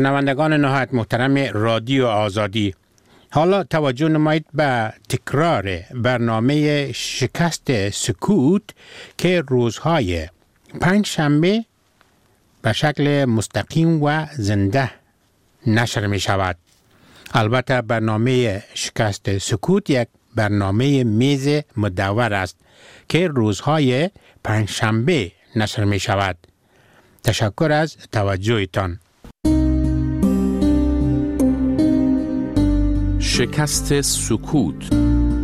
شنوندگان نهایت محترم رادیو آزادی، حالا توجه نمایید به تکرار برنامه شکست سکوت که روزهای پنجشنبه به شکل مستقیم و زنده نشر می شود. البته برنامه شکست سکوت یک برنامه میز مدور است که روزهای پنجشنبه نشر می شود. تشکر از توجهتان. شکست سکوت.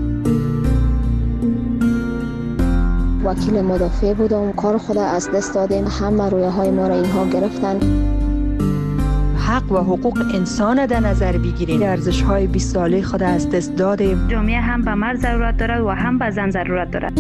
وکیل مدافع بودم، کار خود از دست دادیم، همه رویه های ما را اینها گرفتن. حق و حقوق انسان در نظر بگیرید. ارزش های 20 ساله خود از دست دادیم. جامعه هم به مرد ضرورت دارد و هم به زن ضرورت دارد.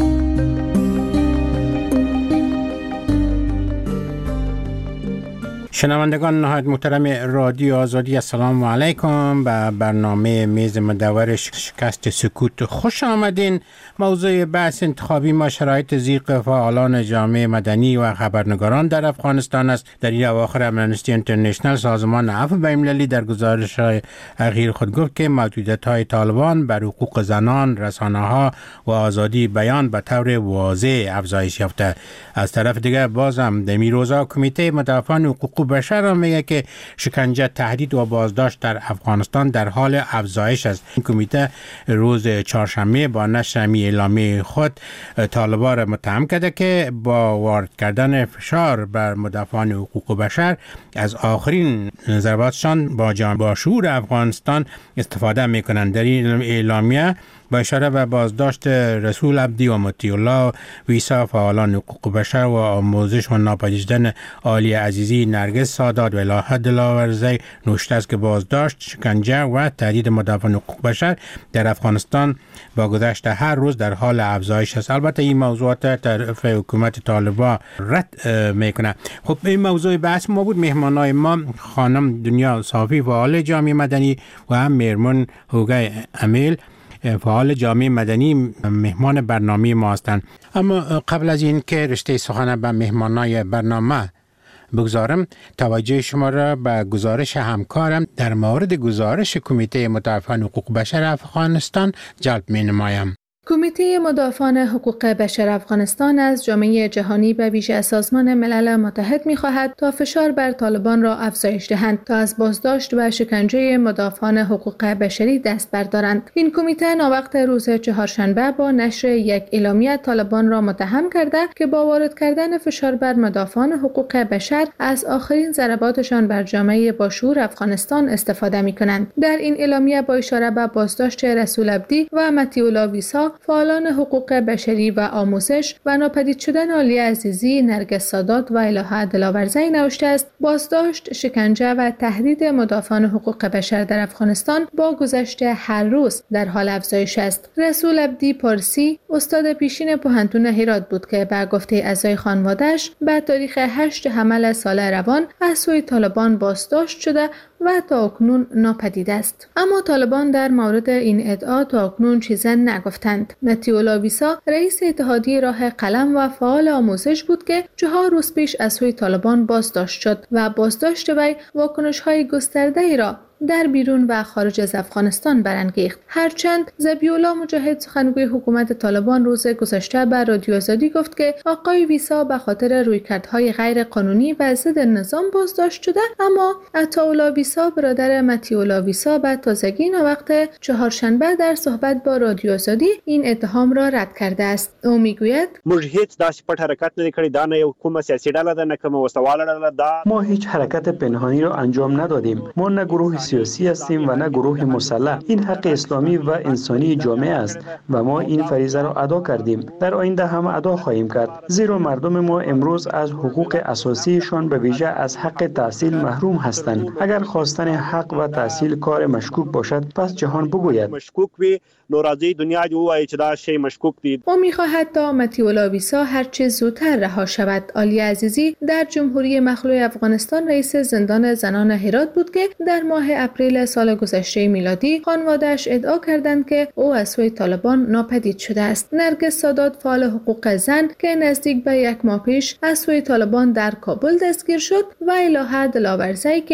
شنوندگان نهایت محترم رادیو آزادی، السلام علیکم. به برنامه میز مدور شکست سکوت خوش آمدین. موضوع بحث انتخابی ما شرایط ضیق فعالان جامعه مدنی و خبرنگاران در افغانستان است. در این اواخر امنستی اینترنشنل، سازمان عفو بین‌المللی، در گزارش اخیر خود گفت که محدودیت‌های طالبان بر حقوق زنان، رسانه‌ها و آزادی بیان به طور واضح افزایش یافته. از طرف دیگر بازم در این روزها کمیته مدافعان حقوق بشر میگه که شکنجه، تهدید و بازداشت در افغانستان در حال افزایش است. این کمیته روز چهارشنبه با نشر اعلامیه خود طالبان را متهم کرده که با وارد کردن فشار بر مدافعان حقوق بشر از آخرین ضرباتشان با شعور افغانستان استفاده میکنند. در این اعلامیه با اشاره به بازداشت رسول عبدی و مطیع الله ویسا، فعالان حقوق بشر و آموزش و ناپدید شدن عالی عزیزی، نرگس سادات و الهه دلاورزی نوشته است که بازداشت، شکنجه و تهدید مدافعان حقوق بشر در افغانستان با گذشت هر روز در حال افزایش است. البته این موضوعات طرف حکومت طالبان رد میکنه. خب این موضوع بحث ما بود. مهمانای ما خانم دنیا صافی، فعال جامعه مدنی، و هم میرمن هوگه امیل، فعال جامعه مدنی، مهمان برنامه ما هستند. اما قبل از این که رشته سخن به مهمانای برنامه بگذارم، توجه شما را به گزارش همکارم در مورد گزارش کمیته مدافعان حقوق بشر افغانستان جلب می نمایم. کمیته مدافعان حقوق بشر افغانستان از جامعه جهانی به ویژه از سازمان ملل متحد می‌خواهد تا فشار بر طالبان را افزایش دهند تا از بازداشت و شکنجه مدافعان حقوق بشری دست بردارند. این کمیته ناوقت روز چهارشنبه با نشر یک اعلامیه طالبان را متهم کرده که با وارد کردن فشار بر مدافعان حقوق بشر از آخرین ضرباتشان بر جامعه باشعور افغانستان استفاده می‌کنند. در این اعلامیه با اشاره به بازداشت رسول عبدی و مطیع الله ویسا، فعالان حقوق بشری و آموزش، و ناپدید شدن عالی عزیزی، نرگس سادات و الهه دلاورزی نوشته است بازداشت، شکنجه و تهدید مدافعان حقوق بشر در افغانستان با گذشت هر روز در حال افزایش است. رسول عبدی پارسی استاد پیشین پوهنتون هرات بود که به گفته اعضای خانواده‌اش به تاریخ 8 حمل سال روان از سوی طالبان بازداشت شده و تا اکنون ناپدید است. اما طالبان در مورد این ادعا تا اکنون چیزی نگفتند. مطیع الله ویسا رئیس اتحادیه راه قلم و فعال آموزش بود که 4 روز پیش از سوی طالبان بازداشت شد و بازداشت وی واکنش‌های گسترده‌ای را در بیرون و خارج از افغانستان برانگیخت. هرچند ذبیح‌الله مجاهد، سخنگوی حکومت طالبان، روز گذشته به رادیو آزادی گفت که آقای ویسا به خاطر رویکردهای غیر قانونی و ضد نظام بازداشت شده، اما عطاالله ویسا، برادر مطیع الله ویسا، به تازگی وقت چهارشنبه در صحبت با رادیو آزادی این اتهام را رد کرده است. او میگوید موږ هیڅ داسې پټ حرکت نه کړی، دا نه یو کومه سیاسي ډله ده، نه کومه وسله ډله ده. ما هیچ حرکت پنهانی را انجام ندادیم. ما نه گروه سیاسی هستیم و نه گروه مسلح. این حق اسلامی و انسانی جامعه است و ما این فریضه را ادا کردیم. در آینده هم ادا خواهیم کرد، زیرا مردم ما امروز از حقوق اساسیشان به ویژه از حق تحصیل محروم هستند. اگر خواستن حق و تحصیل کار مشکوک باشد، پس جهان بگوید مشکوک وی، نو راځي دنیا دی وایي چې دا شی مشکوک دی. او می‌خواهد تا مطیع الله ویسا هر چه زودتر رها شود. عالی عزیزی در جمهوری مخلوع افغانستان رئیس زندان زنان هرات بود که در ماه اپریل سال گذشته میلادی خانواده‌اش ادعا کردند که او از سوی طالبان ناپدید شده است. نرگس سادات، فعال حقوق زن که نزدیک به 1 ماه پیش از سوی طالبان در کابل دستگیر شد، و الهه دلاورزی که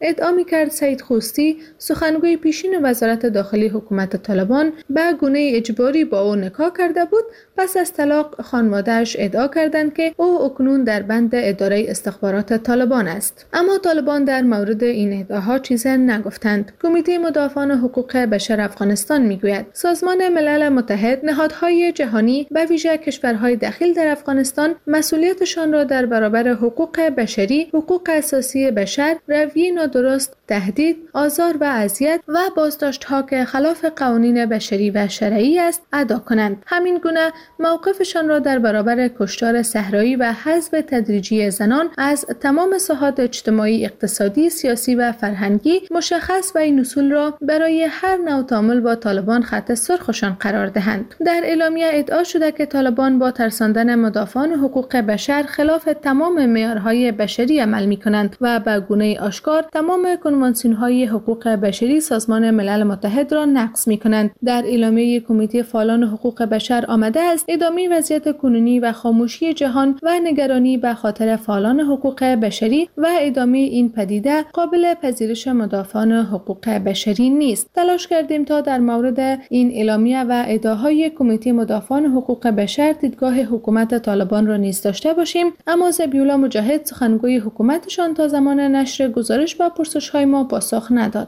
ادعا می‌کرد سید خوستی سخنگوی پیشین وزارت داخلی حکومت طالبان به گونه اجباری با او نکاح کرده بود. پس از طلاق خانواده‌اش ادعا کردند که او اکنون در بند اداره استخبارات طالبان است. اما طالبان در مورد این ادعاها چیزی نگفتند. کمیته مدافعان حقوق بشر افغانستان میگوید سازمان ملل متحد نهادهای جهانی به ویژه کشورهای دخیل در افغانستان مسئولیتشان را در برابر حقوق بشری، حقوق اساسی بشر، رویه نادرست، تهدید، آزار و اذیت و بازداشت‌ها که خلاف قوانین بشری و شرعی است ادا کنند. همین گونه موقفشان را در برابر کشتار صحرایی و حذف تدریجی زنان از تمام ساحات اجتماعی، اقتصادی، سیاسی و فرهنگی مشخص و این اصول را برای هر نوع تعامل با طالبان خط سرخشان قرار دهند. در اعلامیه ادعا شده که طالبان با ترساندن مدافعان حقوق بشر خلاف تمام معیارهای بشری عمل می‌کنند و به گونه آشکار تمام کنوانسیون‌های حقوق بشری سازمان ملل متحد را نقض می‌کنند. در اعلامیه کمیته فعالان حقوق بشر آمده است ادامه وضعیت کنونی و خاموشی جهان و نگرانی به خاطر فعالان حقوق بشری و ادامه این پدیده قابل پذیرش مدافعان حقوق بشری نیست. تلاش کردیم تا در مورد این اعلامیه و ادعاهای کمیته مدافعان حقوق بشر دیدگاه حکومت طالبان را نیز داشته باشیم، اما ذبیح‌الله مجاهد سخنگوی حکومتشان تا زمان نشر گزارش و پرسش‌های ما پاسخ نداد.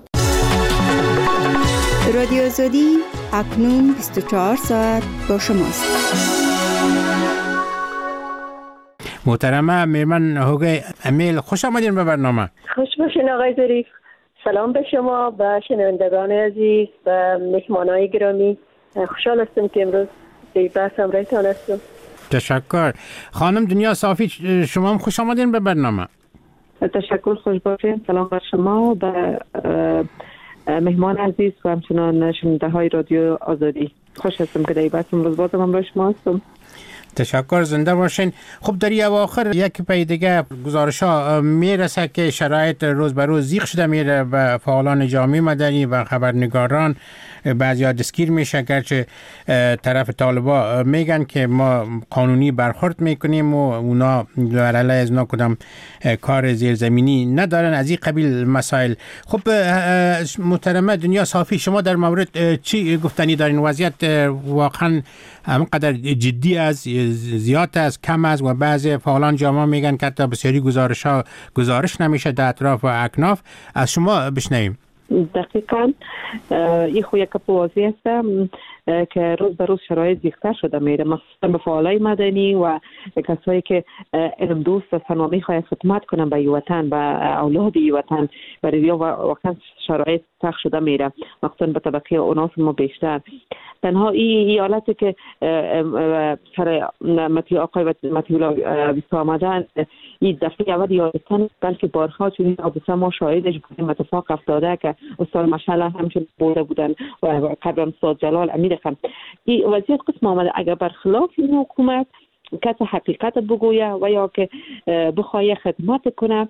رادیو آزادی اکنون 24 ساعت با شماست. محترمه میرمن هوگی امیل، خوش آمدین به برنامه. خوش باشین آقای ظریف. سلام به شما، به شنوندگان عزیز و مهمانای گرامی. خوشحال هستم که امروز به بحث همراهتان هستم. تشکر. خانم دنیا صافی، شما هم خوش آمدین به برنامه. تشکر، خوش باشین. سلام بر شما، به مهمان عزیز و همچنان شنونده های رادیو آزادی. خوش هستم که در بحث امروز بازم همراه شما هستم. تشکر، زنده باشین. خب در اواخر یک پی دیگه گزارش ها میرسه که شرایط روز به روز زیق شده میره و فعالان جامعه مدنی و خبرنگاران بعضی ها دستگیر میشه، گرچه طرف طالبا میگن که ما قانونی برخورد میکنیم و اونا علیه از اونا کدام کار زیرزمینی ندارن، از این قبیل مسائل. خب محترمه دنیا صافی، شما در مورد چی گفتنی دارین؟ وضعیت واقعا همقدر جدی است، زیاد است، کم است و بعضی فعالان جامعه میگن که حتی بسیاری گزارش نمیشه در اطراف و اکناف. از شما بشنویم. دقیقاً این خو یک واضح است که روز به روز شرایط زیادتر شده میره، مخصوصا به فعالای مدنی و کسایی که علم دوست هستن و میخواین خدمت کنن به وطن، به اولاد وطن، برای واقعا شرایط سخت شده میره، مخصوصا به طبقه اوناس ما بیشتر. تنها این حالتی که سر مطیع آقای مطیع بیسته آمدن این دفعه اول یادستان، بلکه بارها چون حادثه ما شاهدش بودیم، اتفاق افتاده که استاد مشعل همچنین برده بودن و قبل استاد جلال امیر خان. این وضعیت قسم آمده اگر برخلاف این حکومت کس حقیقت بگویه و یا که بخواه خدمت کنه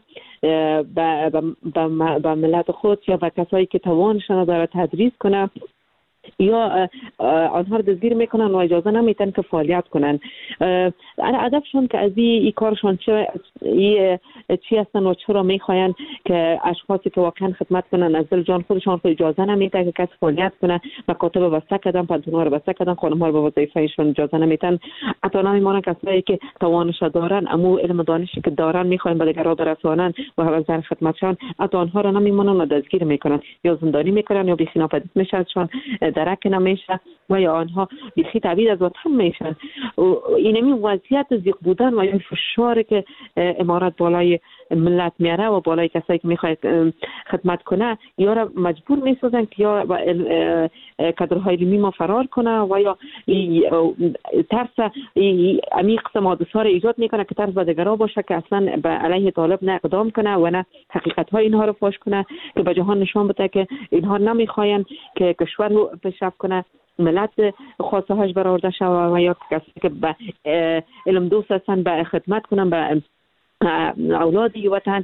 به ملت خود یا به کسایی که توانشان داره تدریس کنه، یا آنها رو دستگیر میکنن و اجازه نمیتن که فعالیت کنن. هدفشون که از این کارشون چی هستن و چرا میخواین که اشخاصی که واقعا خدمت کنن از دل جان خودشان خود اجازه نمیتن که کسی فعالیت کنه، مکاتب بسته کردن، پنتونها رو بسته کردن، خانم‌ها رو به وظیفه‌شون اجازه نمیتن. حتی نمیمونن کسایی که توانش دارن، اما علم دانشی که دارن میخواین به دیگران برسونن و حوزه خدمتشان، حتی آنها رو نمیمونن و دستگیر میکنن، یا زندانی میکنن یا بیخی ناپدید میشن، چون درک نمیشه و یا آنها بیخی تبعید از وطن میشن. اینمی وضعیت زیق بودن و این فشاری که امارات بالای ملت میاره و بالای کسایی که میخواد خدمت کنه، یا را مجبور میسازن که یا کادرهای علمی ما فرار کنه و یا ترس عمیق قسم حادثه را ایجاد میکنه که ترس به دیگران باشه که اصلا به علیه طالب نه اقدام کنه و نه حقیقت های اینها رو فاش کنه، که به جهان نشان بده که اینها نمیخواین که کشور رو پیشرفت کنه، ملت خواسته هاش برآورده شود و یا کسی که به علم دوست هستن به خدمت کنن به اولاد وطن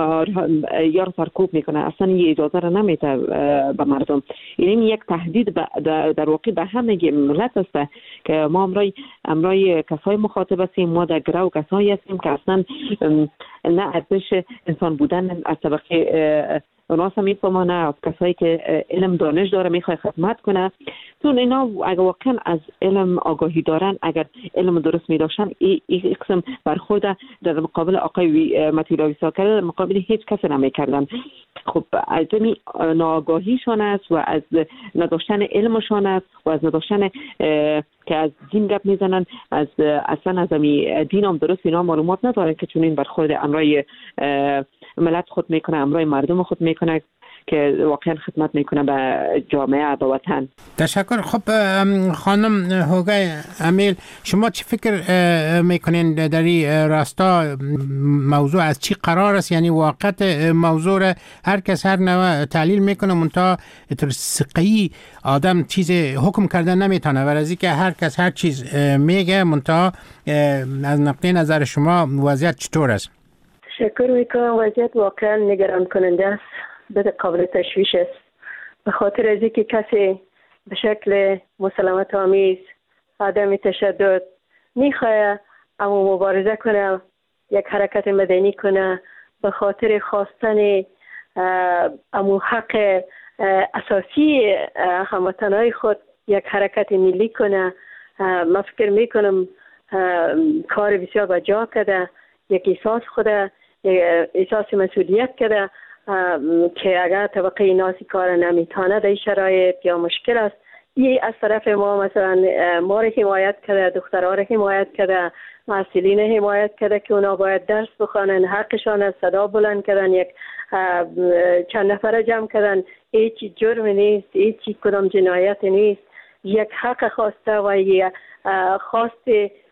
یا رو سرکوب میکنه، اصلا این اجازه رو نمیده به مردم. این یک تهدید در واقع به همه ملت است که ما امرای کسای مخاطب هستیم، ما در گروه کسایی هستیم که اصلا نه ارزش انسان بودن از طبقه اوناس هم میفهمه، نه از کسایی که علم دانش داره میخواه خدمت کنه. چون اینا اگر واقعا از علم آگاهی دارن، اگر علم درست میداشتن، این قسم برخورد در مقابل آقای مطیع ساکر در مقابل هیچ کس نمیکردن. خب از این ناآگاهیشان است و از نداشتن علمشان است و از نداشتن که از دین گپ میزنن، از اصلا از دین هم درست اینا معلومات ندارن که چون این برخورد امرای ملت خود میکنه، امرای مردم خود میکنه که واقعا خدمت میکنه به جامعه و وطن. تشکر. خب خانم هوگای امیل، شما چی فکر میکنین در این راستا؟ موضوع از چی قرار است؟ یعنی واقعیت موضوع را هر کس هر نوع تحلیل میکنه، منتها ثقه‌ای آدم چیز حکم کردن نمیتونه، ولی که هر کس هر چیز میگه. منتها از نقطه نظر شما وضعیت چطور است؟ تشکر میکنم. وضعیت واقعا نگران کننده است، به قابل تشویش است، به خاطر از اینکه کسی به شکل مسالمت آمیز، عدم تشدد میخواه اما مبارزه کنه، یک حرکت مدنی کنه، به خاطر خواستن امو حق اساسی هموطنهای خود یک حرکت ملی کنه. من فکر میکنم کار بسیار بجا کرده، یک احساس خود، احساس مسئولیت کرده که اگر طبقه ناسی کار نمیتانه در شرایط یا مشکل است، این از طرف ما مثلا ما را حمایت کرده، دخترها را حمایت کرده، محصلین حمایت کرده که اونا باید درس بخوانن، حقشان از صدا بلند کردن، یک چند نفر جمع کردن. هیچ جرم نیست، هیچ کدام جنایت نیست، یک حق خواسته و یک خواست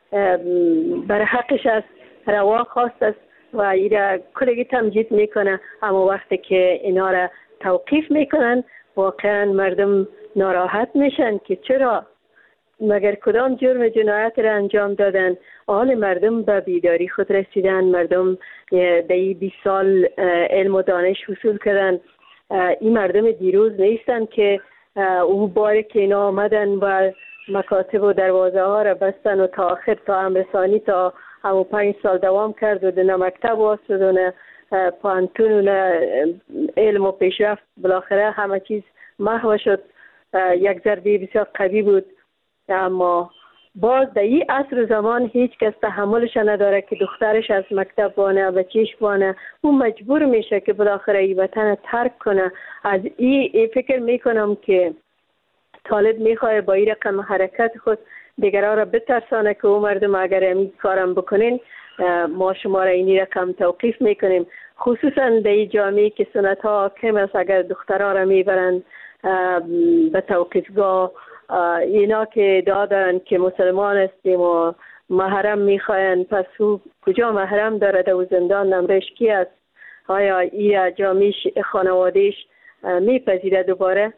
بر حقش است، روا خواست است و ایره کلگی تمجید میکنه. اما وقتی که اینا را توقیف میکنن واقعا مردم ناراحت میشن که چرا، مگر کدام جرم جنایت را انجام دادن؟ حال مردم به بیداری خود رسیدن، مردم در 20 سال علم و دانش حصول کردن. این مردم دیروز نیستن که او باری که اینا آمدن و مکاتب و دروازه ها را بستن و تا آخر تا امرسانی تا همو 5 سال دوام کرد و نه مکتب واسد و نه پانتون و نه علم و پیشرفت. بالاخره همه چیز محو شد. یک ضربه بسیار قوی بود. اما باز در این عصر زمان هیچ کس تحملش نداره که دخترش از مکتب بانه، بچیش بانه، اون مجبور میشه که بالاخره این وطن ترک کنه. از این فکر میکنم که طالب میخواه با این رقم حرکت خود دیگرها را بترسانه که او مردم اگر این کارم بکنین ما شما را این رقم توقیف میکنیم. خصوصا در این جامعه که سنت ها حاکم است، اگر دخترها را میبرن به توقیفگاه، اینا که ادعا دارن که مسلمان هستیم و محرم میخواین، پس او کجا محرم داره؟ در زندان نمرش کی است؟ آیا این جامعه خانوادهش میپذیره دوباره؟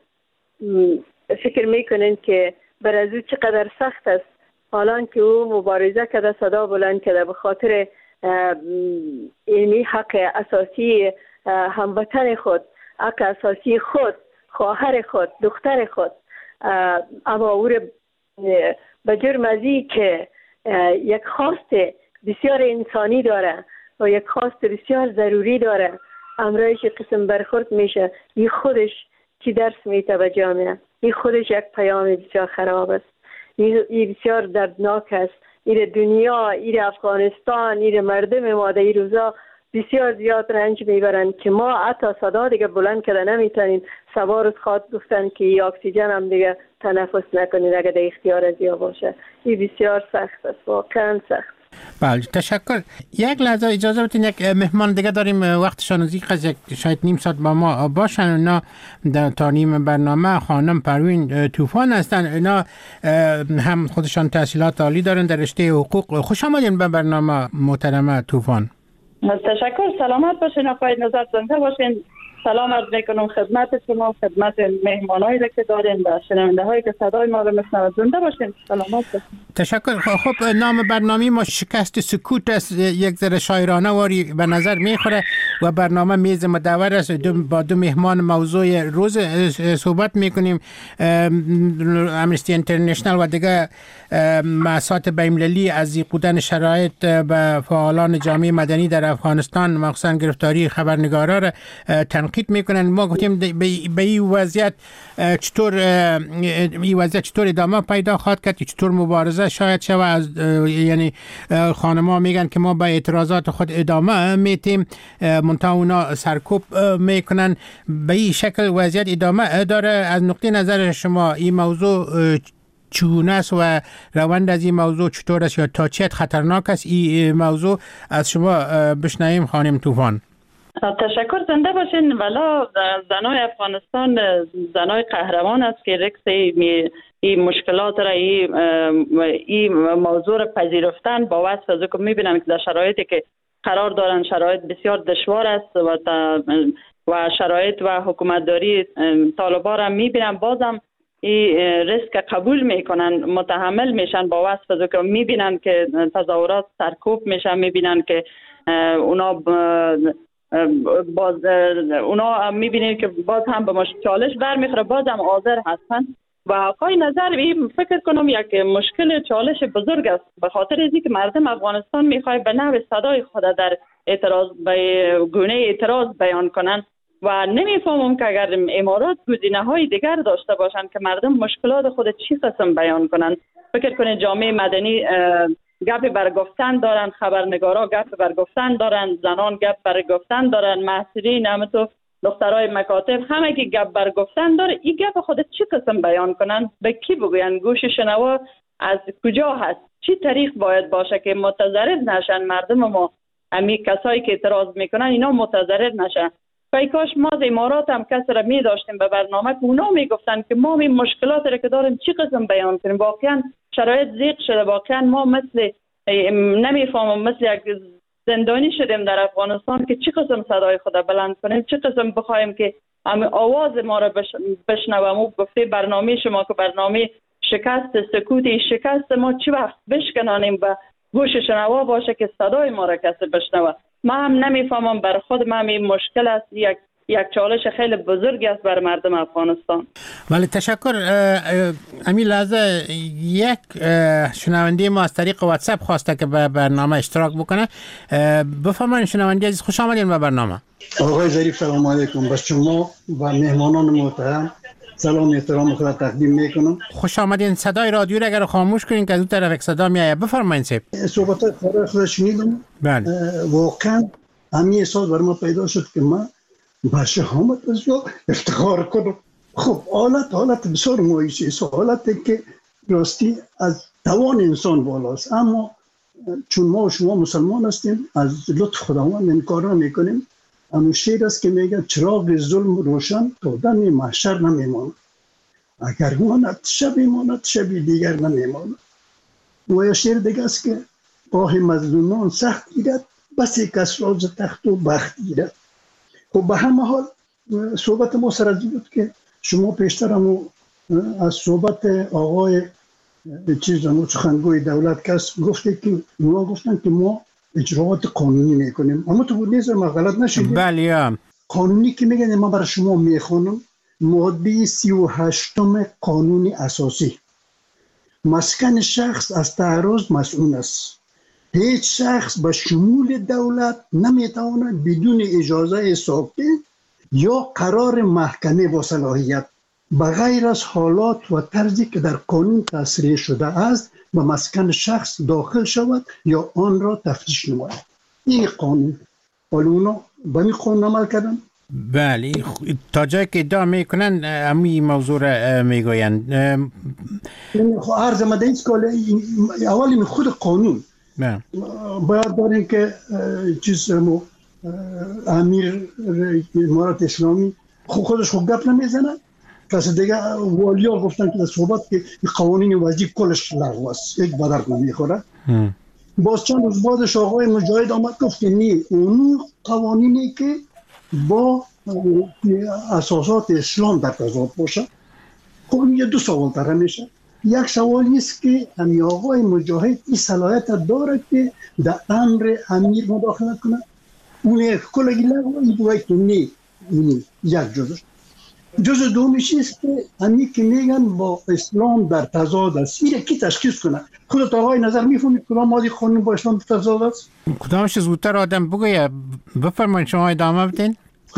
فکر میکنین که بر از او چقدر سخت است حالا که او مبارزه کرده، صدا بلند کرده به خاطر اینی حق اساسی هموطن خود، حق اساسی خود، خواهر خود، دختر خود. اما او به جرم از این که یک خواست بسیار انسانی داره و یک خواست بسیار ضروری داره، امرایش قسم برخورد میشه. این خودش چی درس میده به جامعه؟ این خودش یک پیام بسیار خراب است. این بسیار دردناک است. این دنیا، این افغانستان، این مردم ما در این روزا بسیار زیاد رنج میبرن که ما حتی صدا دیگه بلند کرده نمیتونیم. سوار خواد گفتن که این اکسیژن هم دیگه تنفس نکنید اگه در اختیار از یا باشه. این بسیار سخت است، واقعا سخت. بله، تشکر. یک لحظه اجازه بدین، یک مهمان دیگه داریم، وقتشان از یک شاید نیم ساعت با ما باشن. اونا در تا نیم برنامه خانم پروین طوفان هستن. اینا هم خودشان تحصیلات عالی دارن در رشته حقوق. خوش آمدین به برنامه محترمه طوفان. تشکر. سلامت باشین، آقای نظر زنده باشین. سلام عرض میکنم خدمت شما، خدمت مهمانایی که دارین و شنونده هایی که صدای ما رو میشنوند. زنده باشین. سلامت باشین. تشکر. خب نام برنامه ما شکست سکوت است. یک ذره شاعرانه واری به نظر میخوره و برنامه میز مدور است. با دو مهمان موضوع روز صحبت میکنیم. امنستی اینترنشنال و دیگه مؤسسات بین‌المللی از زیقودن شرایط به فعالان جامعه مدنی در افغانستان مخصوصا گرفتاری خبرنگارا را تنقید میکنن. ما گفتیم به این وضعیت چطور ادامه پیدا خواهد کرد، چطور مبارزه شاید شود. از یعنی خانم‌ها میگن که ما به اعتراضات خود ادامه میتیم، منتها اونا سرکوب میکنن. به این شکل وضعیت ادامه داره. از نقطه نظر شما این موضوع چگونه است و روند از این موضوع چطور است یا تا چه خطرناک است این موضوع؟ از شما بشنویم خانم طوفان. تشکر. زنده باشین. ولی زنای افغانستان زنای قهرمان است که رکس این مشکلات را این موضوع را پذیرفتن با وصف از که میبینن که در شرایطی که قرار دارن شرایط بسیار دشوار است و شرایط و حکومتداری طالبان را میبینن، بازم این ریسک قبول میکنن، متحمل میشن با وصف از که میبینن که تظاهرات سرکوب میشن، میبینن که اونا میبینید که باز هم به چالش برمیخوره، باز هم حاضر هستن. و آقای نظر فکر کنم یک مشکل چالش بزرگ است، به خاطر اینکه که مردم افغانستان میخواد به نوع صدای خود در اعتراض به گونه اعتراض بیان کنن و نمیفهمم که اگر امارات گزینه‌های دیگر داشته باشن که مردم مشکلات خود چی قسم بیان کنن. فکر کنید جامعه مدنی گپ برگفتن دارن، خبرنگارا گپ برگفتن دارن، زنان گپ برگفتن دارن، محصلین همینطور دخترای مکاتب همه که گپ برگفتن داره. این گپ خود چی قسم بیان کنن، به کی بگوین؟ گوش شنوا از کجا هست؟ چی طریق باید باشه که متضرر نشن مردم ما؟ همین کسایی که اعتراض میکنن اینا متضرر نشن. کاش ما از امارات هم کسی را می داشتیم به برنامه که اونا میگفتن که ما این مشکلات را که داریم چی قسم بیان کنیم. واقعا شرایط ضیق شده، واقعا ما مثل نمیفهمم مثل یک زندانی شدیم در افغانستان که چی قسم صدای خود بلند کنیم، چی قسم بخوایم که آواز ما را بشنوم. و گفته برنامه شما که برنامه شکست سکوتی، شکست ما چی وقت بشکنانیم و گوش شنوا باشه که صدای ما را کسی بشنوه. ما هم نمیفهمم، بر خود ما این مشکل است، یک چالش خیلی بزرگی است بر مردم افغانستان. ولی تشکر. امی لحظه یک شنونده ما از طریق واتساپ خواسته که به برنامه اشتراک بکنه. بفرمایید شنونده عزیز، خوش آمدین به برنامه. آقای ظریف سلام علیکم. به شما و مهمانان محترم سلام احترام خود تقدیم میکنم. خوش آمدین. صدای رادیو را اگر خاموش کنین که از اون طرف یک صدا میآید. بفرمایید سیب. صحبتات خود شنیدم. بله. واقعا همین احساس بر ما پیدا شد که من به شهامت بسیار افتخار کنم. خب حالت بسیار مایوسی است، حالتی که راستی از توان انسان بالاست، اما چون ما و شما مسلمان هستیم از لطف خداوند انکار نمیکنیم. اما شعر است که میگه چراغ ظلم روشن تا دم محشر نمیماند، اگر ماند شبی ماند شبی دیگر نمیماند. و یا شعر دیگه است که راه مظلومان سخت گیرد، بسی کس راز تخت و بخت گیرد. خب به همه حال صحبت ما سر از بود که شما پیشتر از صحبت آقای سخنگوی دولت کس گفته که اونا گفتن که ما اجراعات قانونی میکنیم، اما تو بود نیست ما غلط نشدیم. بله. قانونی که میگن ما برای شما میخونم، ماده 38 قانون اساسی، مسکن شخص از تعرض مسئول است. هیچ شخص به شمول دولت نمیتواند بدون اجازه ساکن یا قرار محکمه با صلاحیت بغیر از حالات و طرزی که در قانون تصریح شده است به مسکن شخص داخل شود یا آن را تفتیش نماید. این قانون. ولی اونا به این قانون عمل کردن. بله. تا جایی که ادعا میکنن همین موضوع را میگویند. عرض مدنی است که اولی خود قانون باید داریم که امیر امارات اسلامی خودش خود گپ نمیزنه. کسی دیگه والیا گفتن که در صحبت که قوانین وضعی کلش لغو است، یک بدرد نمیخوره. باز چند روز بعدش آقای مجاهد آمد گفت که نی اون قوانینی که با اساسات اسلام در تضاد باشه. خب یه دو سوال طرح میشه. یک سوالی است که امی آقای مجاهد این صلاحیت داره که در امر امیر مداخله کنه. اون کلگی لغوی باید که نه یک جزء دومیش است که همین که میگن با اسلام در تضاد است، این کی تشخیص کنه؟ خودت آقای نظر میفهمید کدام ماده قانون با اسلام در تضاد است؟ کدامش زودتر آدم بگویه؟ بفرمایید شما ادامه بدین.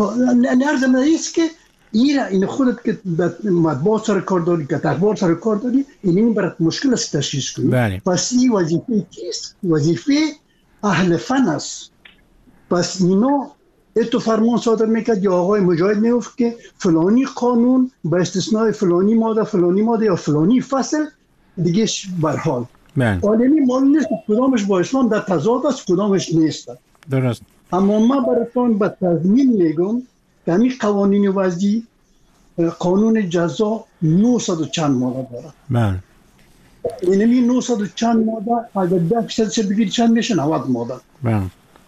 نرزم است که این خودت که مطبوعات سر کار داری که اخبار سر کار داری این برات مشکل است تشخیص کنی. بله. پس این وظیفه کیست؟ وظیفه اهل فن است. پس اینا اتو فرمان صادر میکرد یا آقای مجاهد میگفت که فلانی قانون با استثناء فلانی ماده یا فلانی فصل دیگه برحال. عالمی معلوم نیست کدامش با اسلام در تضاد است کدامش نیست. درست. اما من براتون با تضمین میگم که همین قوانین وضعی قانون جزا 900 چند ماده داره. بله. اینمی 900 چند ماده اگر 10% بگیری چند میشه 90 ماده. بله.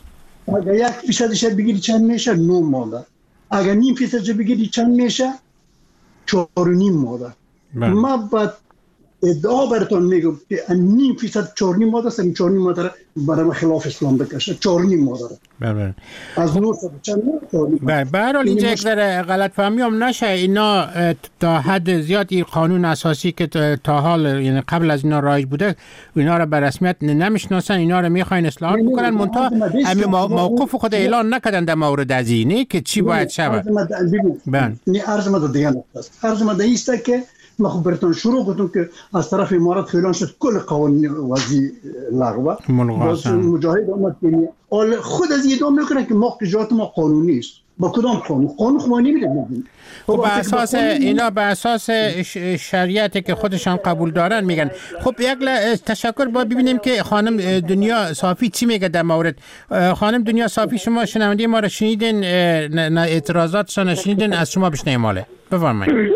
اگر 1% بگیری چند میشه 9 ماده. اگر 0.5% بگیری چند میشه 4.5 ماده. من بعد ادعا براتون میگم که 0.5% 4.5 ماده است. 4.5 ماده برای خلاف اسلام بکشه 4.5 ماده. بله. از 900 چند ماده. بله. به هر حال اینجا یک ذره غلط فهمی هم نشه. اینا تا حد زیادی قانون اساسی که تا حال یعنی قبل از اینا رایج بوده اینا را به رسمیت نمیشناسن. اینا را میخواین اصلاح بکنن منتها همین موقف خود اعلان نکردن در مورد از اینه که چی باید شود. بله. عرض ما دیگه است. عرض ما است که ما خب براتون شروع کردم که از طرف امارات خیلان شد کل قوانین وضعی لغوه. مجاهد آمد که خود از ادعا میکنه که ما اجازات ما قانونی است. با کدام قانون خب نمیدونیم. خب به اساس اینا به اساس شریعتی که خودشان قبول دارن میگن. خب یک تشکر. با ببینیم که خانم دنیا صافی چی میگه در مورد. خانم دنیا صافی شما شنونده ما را شنیدین، اعتراضاتشان شنیدین، از شما بشنویم ماله. بفرمایید.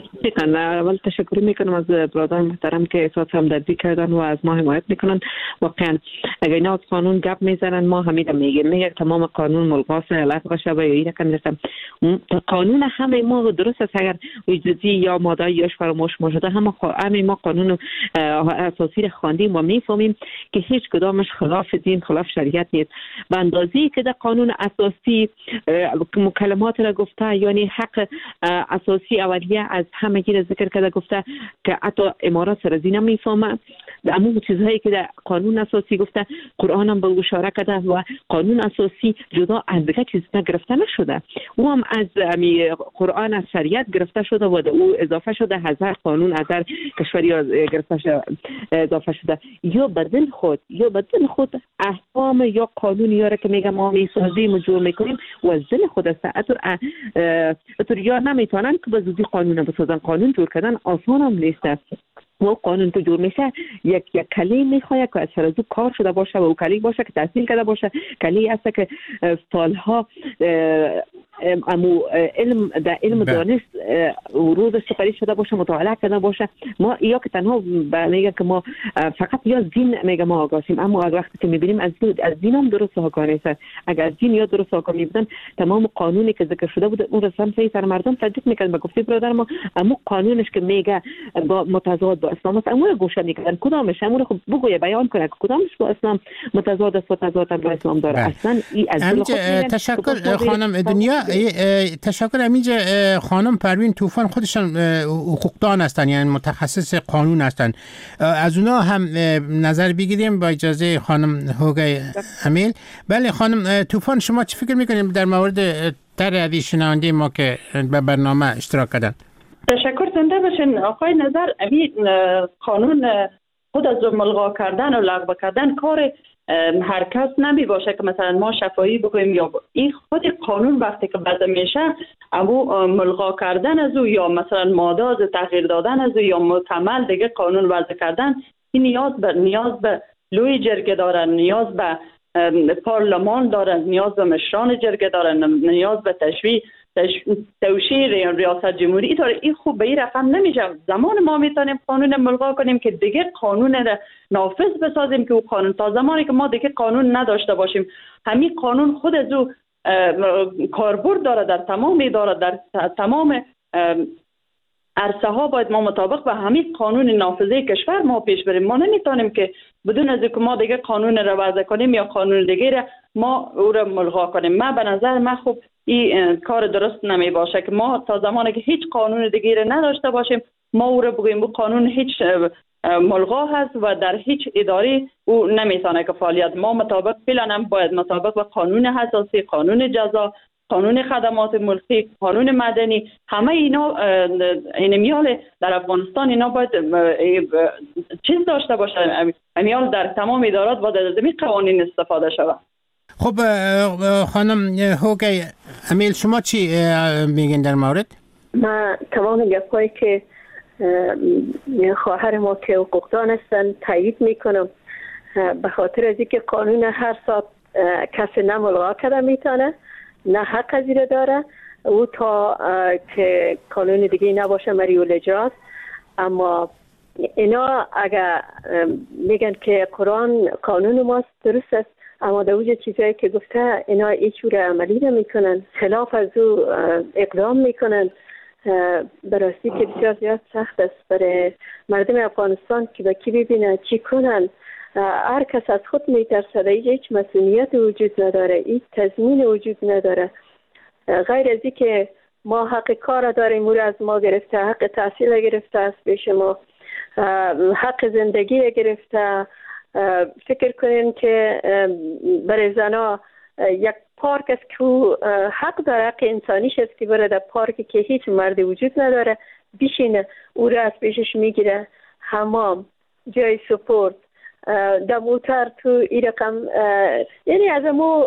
اول تشکر میکنم از برادران محترم که احساس همدردی کردن و از ما حمایت میکنن. واقعا اگر اینا از قانون گپ میزنن ما همین میگه تمام قانون ملغاس لغو شود یا این رقم قانون همه ما درست است. اگر جزئی یا ماده یاش فراموش شده همه ما قانون اساسی را خواندیم و میفهمیم که هیچ کدامش خلاف دین خلاف شریعت نیست. به اندازه‌ای که در قانون اساسی مکالمات را گفته یعنی حق اساسی اولیه از همه گیر ذکر کرده گفته که حتی امارات سر زینا میفهمه. اما چیزهایی که در قانون اساسی گفته قرآن هم به اشاره کرده و قانون اساسی جدا از دیگه چیز گرفته نشده. او هم از قرآن از شریعت گرفته شده و او اضافه شده. هزار قانون هزار کشوری گرفته شده اضافه شده. یا بدل خود احکام یا قانون یا که میگم ما میسازیم و جور میکنیم و از دل خود است. اتر یا نمیتونن که به زودی قانون بسازن. قانون جور کردن آسان هم نیست. و قانون که جور میشه یک کلیم میخواد که از سرازو کار شده باشه و او کلیم باشه که تحصیل کرده باشه. کلیم هست که سالها علم دانست ورود سپری شده باشه مطالعه کرده باشه. ما یا که تنها میگه که ما فقط یا دین میگه ما آگاهیم اما وقتی که میبینیم از دین هم درست آگاه نیست. اگر از دین یا درست آگاه میبودن تمام قانونی که ذکر شده بود اون رسم سعی سر مردم تطبیق میکرد. به گفته برادر ما اما قانونش که میگه با متضاد با اسلام است امور گوشه میکردن کدامش امور خب بگویه بیان کنه که کدامش با اسلام متضاد است و تضاد با اسلام داره. اصلا این از تشکر خانم دنیا. تشکر. همینجا خانم پروین طوفان خودشان حقوقدان هستن یعنی متخصص قانون هستن. از اونا هم نظر بگیریم با اجازه خانم هوگای امیل. بله خانم طوفان شما چی فکر میکنید در مورد طرح شنونده ما که به برنامه اشتراک کردن؟ تشکر. زنده باشین آقای نظر. قانون خود از ملغا کردن و لغو کردن کار هر کس نمی باشه که مثلا ما شفاهی بکنیم یا این خود قانون وقتی که وضع میشه اما ملغا کردن از او یا مثلا ماده از تغییر دادن از او یا مکمل دیگه قانون وضع کردن این نیاز به لوی جرگه دارن، نیاز به پارلمان دارن، نیاز به مشران جرگه دارن، نیاز به توشیح ریاست جمهوری. این خوب به این رقم نمیشه. زمان ما میتونیم قانون ملغا کنیم که دیگه قانون را نافذ بسازیم که او قانون تا زمانی که ما دیگه قانون نداشته باشیم همین قانون خود از او کاربرد داره در تمام اداره، در تمام عرصه ها باید ما مطابق به همین قانون نافذه کشور ما پیش بریم. ما نمیتونیم که بدون از اینکه ما دیگه قانون را وضع کنیم یا قانون دیگه را ما او را ملغا کنیم. من به نظر من خب این کار درست نمی باشه که ما تا زمانی که هیچ قانون دیگه را نداشته باشیم ما او را بگوییم او قانون هیچ ملغا هست و در هیچ اداره او نمیتونه که فعالیت. ما مطابق فعلا باید مطابق به قانون اساسی، قانون جزا، قانون خدمات ملکی، قانون مدنی، همه اینا میال در افغانستان اینا باید چیز داشته باشه. میال در تمام ادارات باید از این قوانین استفاده شود. خب خانم هوگی امیل، شما چی میگین در مورد؟ من تمام گپایی که خواهر ما که حقوقدان هستن تایید میکنم، به خاطر از اینکه قانون هر ساعت کسی نه ملغا کرده میتونه نه حق از این داره او تا که قانون دیگه نباشه مریول اجراست. اما اینا اگر میگن که قرآن قانون ماست درست است، اما در اوج چیزایی که گفته اینا ایچور عملی نمیکنن، خلاف از او اقدام میکنن. براستی که بسیار زیاد سخت است برای مردم افغانستان که با کی ببینن چی کنن. هر کس از خود میترسد، هیچ مسئولیت وجود نداره، هیچ تضمین وجود نداره. غیر از این که ما حق کار داریم، او از ما گرفته، حق تحصیل گرفته است پیش ما، حق زندگی گرفته. فکر کنین که برای زنا یک پارک است که حق داره، حق انسانیش است که بره در پارکی که هیچ مرد وجود نداره بشینه، او را از پیشش میگیره. حمام، جای سپورت، در موتر تو این رقم، یعنی از امو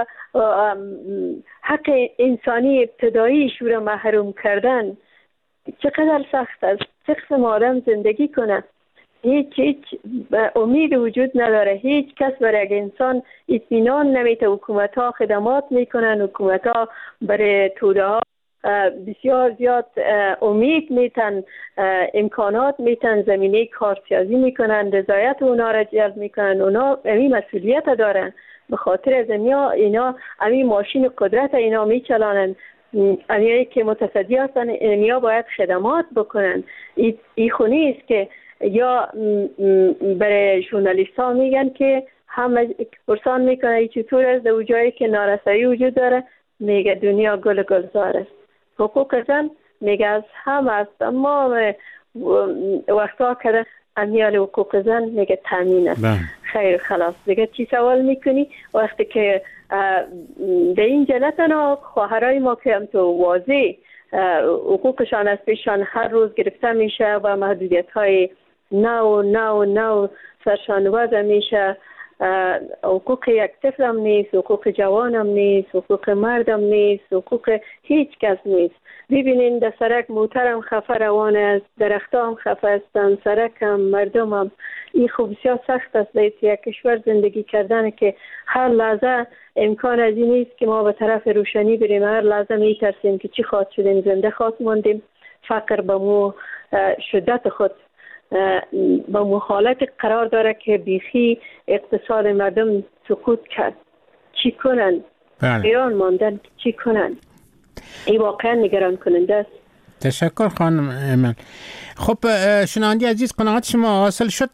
حق انسانی ابتدایی شورا محروم کردن چقدر سخت است. چه قسم آدم زندگی کنه؟ هیچ امید وجود نداره. هیچ کس برای انسان اطمینان نمیده. حکومت ها خدمات میکنن، حکومت ها برای توده ها بسیار زیاد امید میتن، امکانات میتن، زمینه کارسازی میکنن، رضایت اونا را جلب میکنن. اونا همین مسئولیت دارن. به خاطر از اینا همین ماشین قدرت اینا میچلانن. اینایی که متصدی هستن اینا باید خدمات بکنن. این خونی است که یا برای ژورنالیست ها میگن که همه پرسان میکنه چطور است در جایی که نارسایی وجود داره، میگه دنیا گل گلزار است. حقوق زن میگه از هم است، اما وقتا که امیال حقوق زن میگه تامین است. خیر خلاص دیگه چی سوال میکنی؟ وقتی که در این جلتنا خواهرای ما که هم تو واضح حقوقشان از پیشان هر روز گرفته میشه و محدودیت های نو سرشان وضع میشه. حقوق یک طفل هم نیست، حقوق جوان هم نیست، حقوق مرد هم نیست، حقوق هیچ کس نیست. ببینین در سرک موتر هم خفه روانه است، درخت هم خفه هستن، سرک هم، مردم هم. این خوب بسیار سخت است در یک کشور زندگی کردن که هر لحظه امکان از این نیست که ما به طرف روشنی بریم. هر لحظه میترسیم که چی خواهد شدیم، زنده خواهد ماندیم. فقر به مو شدت خود به حالت قرار داره که بیخی اقتصاد مردم سقوط کرد. چی کنن؟ ایران ماندن چی کنن؟ این واقعا نگران کننده است. تشکر خانم ایمن. خب شنوندگان عزیز، قناعت شما حاصل شد؟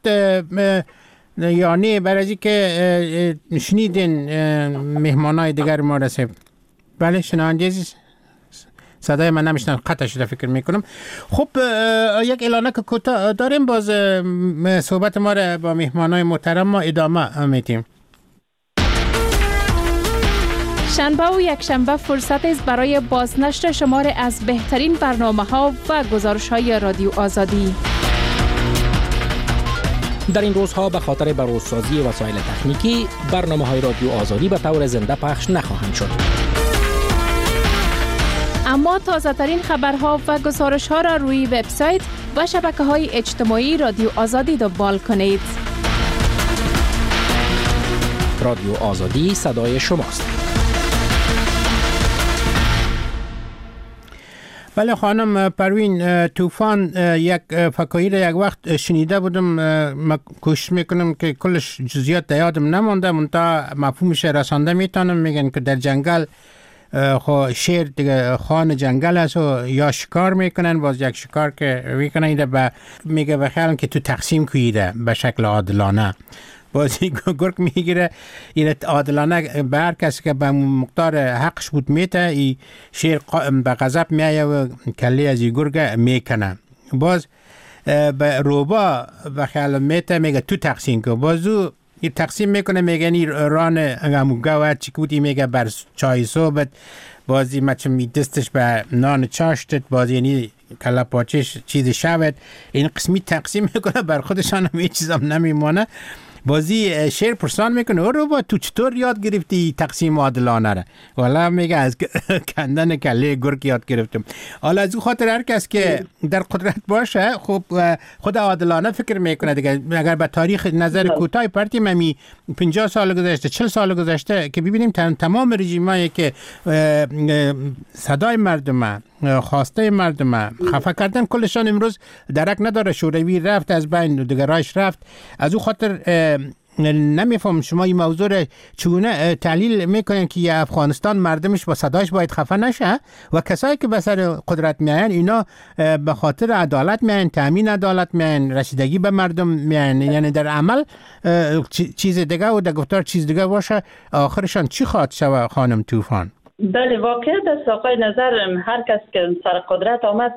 یعنی برای که شنیدین مهمانای دیگر ما رسید. بله شنوندگان عزیز، صدای من نمیشنن، قطع شده فکر میکنم. خب یک اعلانه که کوتاه داریم، باز صحبت ما را با مهمانای محترم ما ادامه میدیم. شنبه و یک شنبه فرصت است برای بازنشر شمار از بهترین برنامه‌ها و گزارش‌های رادیو آزادی. در این روزها به خاطر بروزسازی وسایل تکنیکی برنامه‌های رادیو آزادی به طور زنده پخش نخواهند شد. اما تازه‌ترین خبرها و گزارش‌ها را روی وبسایت و شبکه‌های اجتماعی رادیو آزادی دنبال کنید. رادیو آزادی صدای شماست. بله خانم پروین، طوفان یک فکایی را یک وقت شنیده بودم، من کوشش میکنم که کلش جزئیات یادم نمانده، منتها مفهومش رسانده میتونم. میگن که در جنگل خو شیر دیگه خان جنگل است و یا شکار میکنن، باز یک شکار که میکنن ایده میگه بخیالم که تو تقسیم کیده به شکل عادلانه، بازی گرگ میگیره ایره عادلانه به هر کسی که به مقدار حقش بود میته، ای شیر به غضب میایه و کلی از این گرگ میکنه، باز به روبا بخیال میته میگه تو تقسیم که، بازو این تقسیم میکنه میگه این ران هموگه و چی کودی میگه بر چای صحبت، بازی مچه میدستش به نان چاشتت، بازی یعنی کلا پاچش چیز شود، این قسمی تقسیم میکنه بر خودشان هم هیچ چیز هم نمیمانه. بازی شیر پرسان میکنه او رو با تو چطور یاد گرفتی تقسیم عادلانه را؟ والا میگه از کندن کله گرگ یاد گرفتم. حالا از او خاطر هر کس که در قدرت باشه خب خود عادلانه فکر میکنه دیگه. اگر به تاریخ نظر کوتاه پرتیم همی 50 سال گذشته 40 سال گذشته که ببینیم تمام رژیمایی که صدای مردم خواسته مردم خفه کردن کلشان امروز درک نداره، شوروی رفت از بین، دیگه رایش رفت. از او خاطر نمیفهم شما این موضوع رو چگونه تحلیل میکنین که افغانستان مردمش با صدایش باید خفه نشه و کسایی که به سر قدرت میاین اینا به خاطر عدالت میاین، تامین عدالت میاین، رسیدگی به مردم میاین، یعنی در عمل چیز دیگه و در گفتار چیز دیگه باشه، آخرشان چی خواهد شود خانم طوفان؟ بله واقعیت است آقای نظر، هر کس که سر قدرت آمد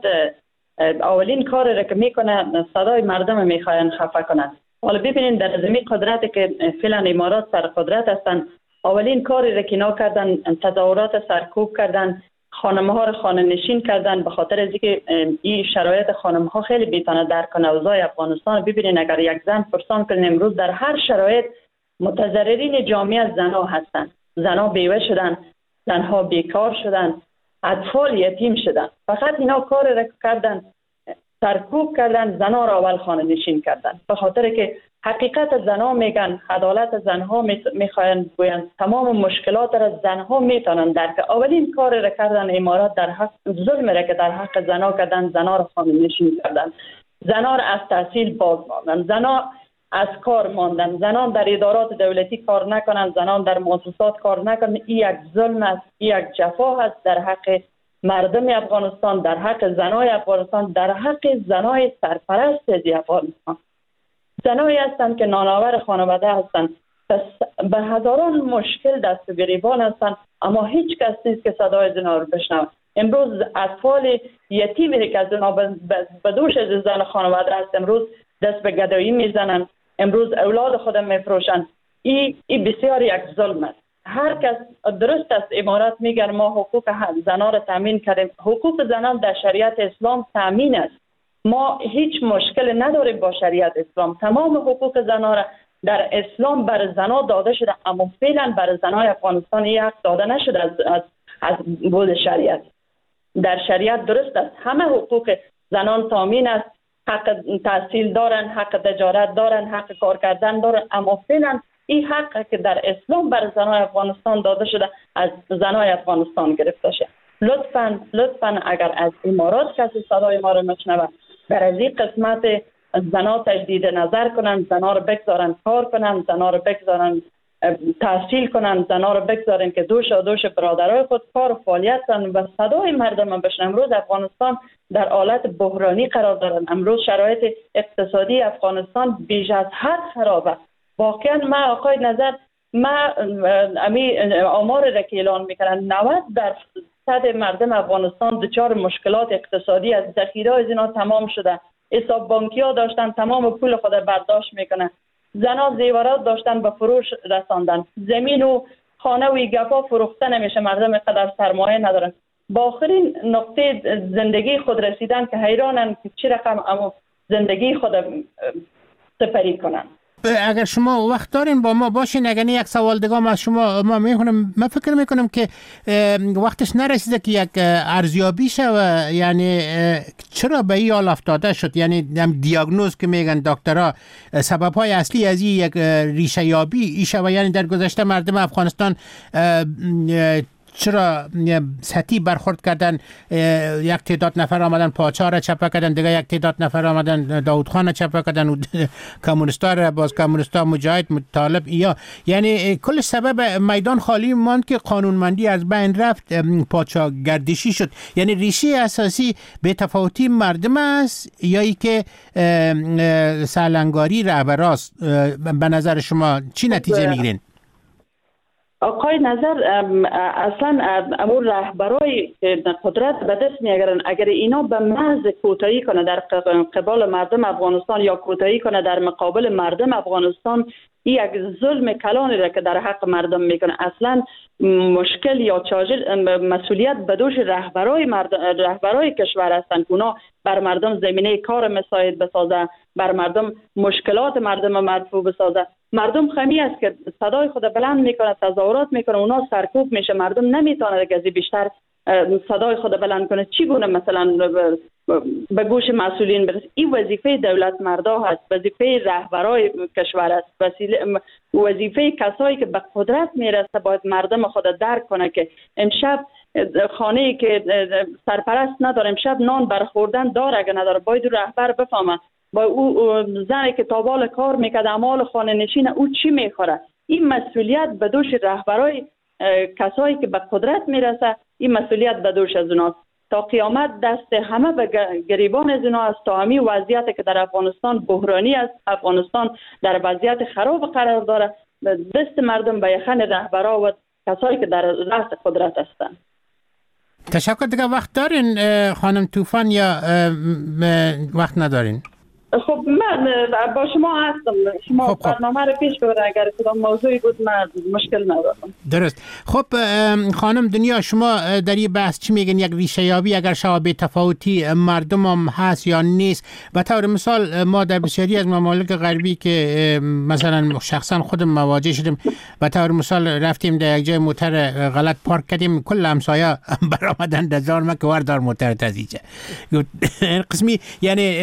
اولین کاری را که میکنه صدای مردم میخواین خفه کنند. حالا ببینید در زمین قدرتی که فعلا امارات سر قدرت هستند، اولین کاری را که اینا کردن تظاهرات سرکوب کردن، خانم‌ها را خانه نشین کردن، به خاطر از اینکه این شرایط خانم‌ها خیلی میتونه درک کنه اوضاع افغانستان. ببینید اگر یک زن پرسان کنه امروز در هر شرایط متضررین جامعه زنها هستند، زنها بیوه شدن، زنها بیکار شدن، اطفال یتیم شدن، فقط اینا کار را کردن سرکوب کردن، زنها را اول خانه نشین کردن، به خاطر که حقیقت زنها میگن، عدالت زنها میخواین گوین، تمام مشکلات را زنها میتونن درک. اولین کار را کردن امارات در حق ظلم را که در حق زنها کردن، زنها را خانه نشین کردن، زنها را از تحصیل باز ماندن، زنها از کار ماندن، زنان در ادارات دولتی کار نکنن، زنان در مؤسسات کار نکنن. این یک ظلم است، این یک جفا است در حق مردم افغانستان، در حق زنای افغانستان، در حق زنای سرپرست از افغانستان. زنایی هستند که نانآور خانواده هستند، به هزاران مشکل دست گریبان هستند، اما هیچ کس نیست که صدای زنها رو بشنوه. امروز اطفال یتیمی که از زنها به دوش از زن خانواده هست امروز دست به گدایی میزنن، امروز اولاد خودم میفروشن. این بسیار یک ظلم است. هر کس درست است امارات میگن ما حقوق زنان را تامین کردیم، حقوق زنان در شریعت اسلام تامین است، ما هیچ مشکل نداریم با شریعت اسلام. تمام حقوق زنان را در اسلام بر زنان داده شده، اما فعلا بر زنان افغانستان یک داده نشده از بود شریعت. در شریعت درست است همه حقوق زنان تامین است، حق تحصیل دارن، حق تجارت دارن، حق کار کردن دارن، اما فعلا این حق که در اسلام بر زنان افغانستان داده شده از زنان افغانستان گرفته شده. لطفاً اگر از امارات کسی صدای ما رو میشنوه در از این قسمت زنان تجدید نظر کنن، زنان رو بگذارن کار کنن، زنان رو بگذارن تحصیل کنن، زنان رو بگذارن که دوش برادرای خود کار و فعالیت کنن و صدای مردم بشن. امروز افغانستان در حالت بحرانی قرار دارن، امروز شرایط اقتصادی افغانستان بیش از حد خرابه. واقعا ما آقای نظر آمار را که اعلان میکنن 90% مردم افغانستان دچار مشکلات اقتصادی از ذخیره از اینا تمام شده، حساب بانکی ها داشتن تمام پول خود برداشت میکنن، زنا زیورات داشتن به فروش رساندن، زمین و خانه و گپا فروخته نمیشه، مردم قدر سرمایه ندارن، با آخرین نقطه زندگی خود رسیدن که حیرانن که چه رقم اما زندگی خود سپری کنن. اگر شما وقت دارین با ما باشین، اگر یک سوال دیگه از شما ما میخونم، من فکر میکنم که وقتش نرسیده که یک ارزیابی شود، یعنی چرا به این حال افتاده شد، یعنی دیاگنوز که میگن دکترها سبب‌های اصلی از این یک ریشه یابی ای شود، یعنی در گذشته مردم افغانستان چرا سطحی برخورد کردن؟ یک تعداد نفر آمدن پاچا را چپه کردن، دیگه یک تعداد نفر آمدن داود خان را چپه کردن و کمونیستا را باز کمونیستا مجاهد طالب یعنی کل سبب میدان خالی ماند که قانونمندی از بین رفت، پاچا گردشی شد. یعنی ریشه اساسی به تفاوتی مردم است یا ای که سالنگاری رهبراست؟ به نظر شما چی نتیجه میگیرین؟ آقای نظر اصلا امور رهبرای قدرت به دست میگیرن. اگر اینا به محض کوتاهی کنه در قبال مردم افغانستان یا کوتاهی کنه در مقابل مردم افغانستان، این یک ظلم کلانی را که در حق مردم میکنه. اصلا مشکل یا مسئولیت به دوش رهبرای کشور هستند که اونا بر مردم زمینه کار مساعد بسازه، بر مردم مشکلات مردم مرفوع بسازه. مردم خمی است که صدای خود بلند میکنه، تظاهرات میکنه، اونا سرکوب میشه، مردم نمیتونه که بیشتر صدای خود بلند کنه. چی گونه مثلا به گوش مسئولین برسه؟ این وظیفه دولت مردا هست، وظیفه رهبرای کشور است، وظیفه کسایی که به قدرت میرسه باید مردم خود درک کنه که امشب خانه‌ای که سرپرست نداره، امشب نان برخوردن داره، اگه نداره باید رهبر بفهمه با او زنی که تابال کار میکرد اعمال خانه نشین او چی میخوره. این مسئولیت به دوش رهبرای کسایی که به قدرت میرسه، این مسئولیت به دوش از اوناست. تا قیامت دست همه به گریبان از اونا است. تا همین وضعیتی که در افغانستان بحرانی است، افغانستان در وضعیت خراب قرار داره، دست مردم به یخن رهبرا و کسایی که در رأس قدرت هستند. تشکر. دیگه وقت دارین خانم طوفان یا وقت ندارین؟ خب من با شما هستم، شما برنامه رو پیش ببرید، اگر کدام موضوعی بود من مشکل ندارم. درست. خب خانم دنیا، شما در این بحث چی میگین؟ یک ریشه یابی اگر شبیه تفاوتی مردم هم هست یا نیست؟ به طور مثال ما در بسیاری از ممالک غربی که مثلا شخصا خودم مواجه شدیم، به طور مثال رفتیم در یک جای موتر غلط پارک کردیم، کل همسایه برآمدن دزار ما که وردار موتر تزیجه قسمی، یعنی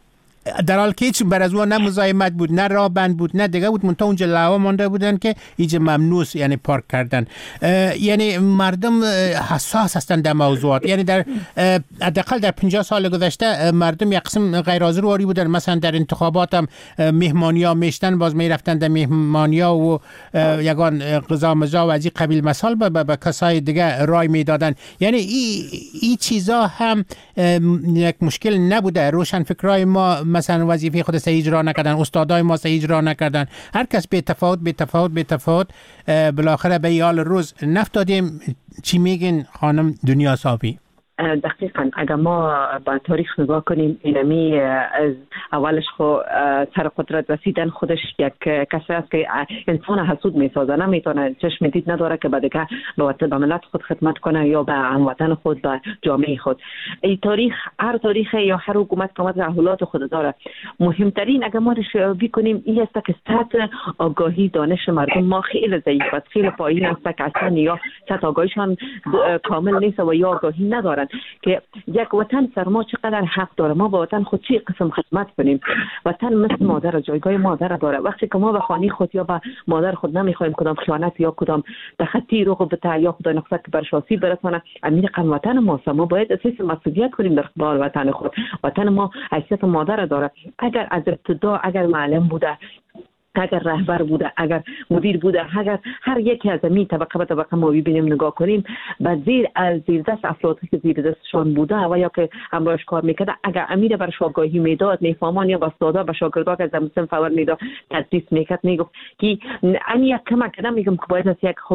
در حال که هیچ بر از اون نه مزاحمت بود، نه راه بند بود، نه دیگه بود، منتها اونجا لوا مانده بودن که اینجا ممنوع یعنی پارک کردن. یعنی مردم حساس هستند در موضوعات. یعنی در حداقل در 50 سال گذشته مردم یک قسم غیر حاضر بودن. مثلا در انتخابات هم مهمانی‌ها میشتن، باز میرفتن در مهمانی‌ها و یگان غذا مزا و از این قبیل مسائل به کسای دیگه رای میدادن. یعنی این چیزا هم یک مشکل نبوده. روشنفکرای ما مثلا وظیفه خود صحیح اجرا نکردن، استادای ما صحیح اجرا نکردن، هر کس به تفاوت بالاخره به یال روز نفتادیم. چی میگین خانم دنیا صافی؟ دقیقاً اگر ما با تاریخ نگاه کنیم، اینمی از اولش خو سر قدرت رسیدن خودش یک کسی است که انسان حسود میسازه، نمیتونه چشم دید نداره که بعد به ملت خود خدمت کنه یا به هموطن خود، به جامعه خود. این تاریخ، هر تاریخ یا هر حکومت تحولات خود داره. مهمترین اگر ما رشد کنیم این است که سطح آگاهی دانش مردم ما خیلی ضعیف است، خیلی پایین است که اصلا یا سطح آگاهیشان کامل نیست و یا آگاهی ندارن که یک وطن سر ما چقدر حق داره، ما با وطن خود چی قسم خدمت کنیم. وطن مثل مادر، جایگاه مادر داره. وقتی که ما به خانه خود یا به مادر خود نمیخوایم کدام خیانت یا کدام تخطی رو بده یا خدای نخواهد که برشاسی برسانه، امین قن وطن ماست. ما باید اساس مسئولیت کنیم در قبال وطن خود. وطن ما حیثیت مادر داره. اگر از ابتدا اگر معلم بوده، اگر رهبر بوده، اگر مدیر بوده، اگر هر یکی از این طبقه به طبقه ما ببینیم نگاه کنیم، به زیر دست افرادی که زیر دستشان بوده و یا که همراهش کار میکرده، اگر امیر برش آگاهی میداد، نیفامان یا استادا به شاگردا که از مسلم فور میداد تدریس میکرد، میگفت که این یک کمک کردم، میگم که باید از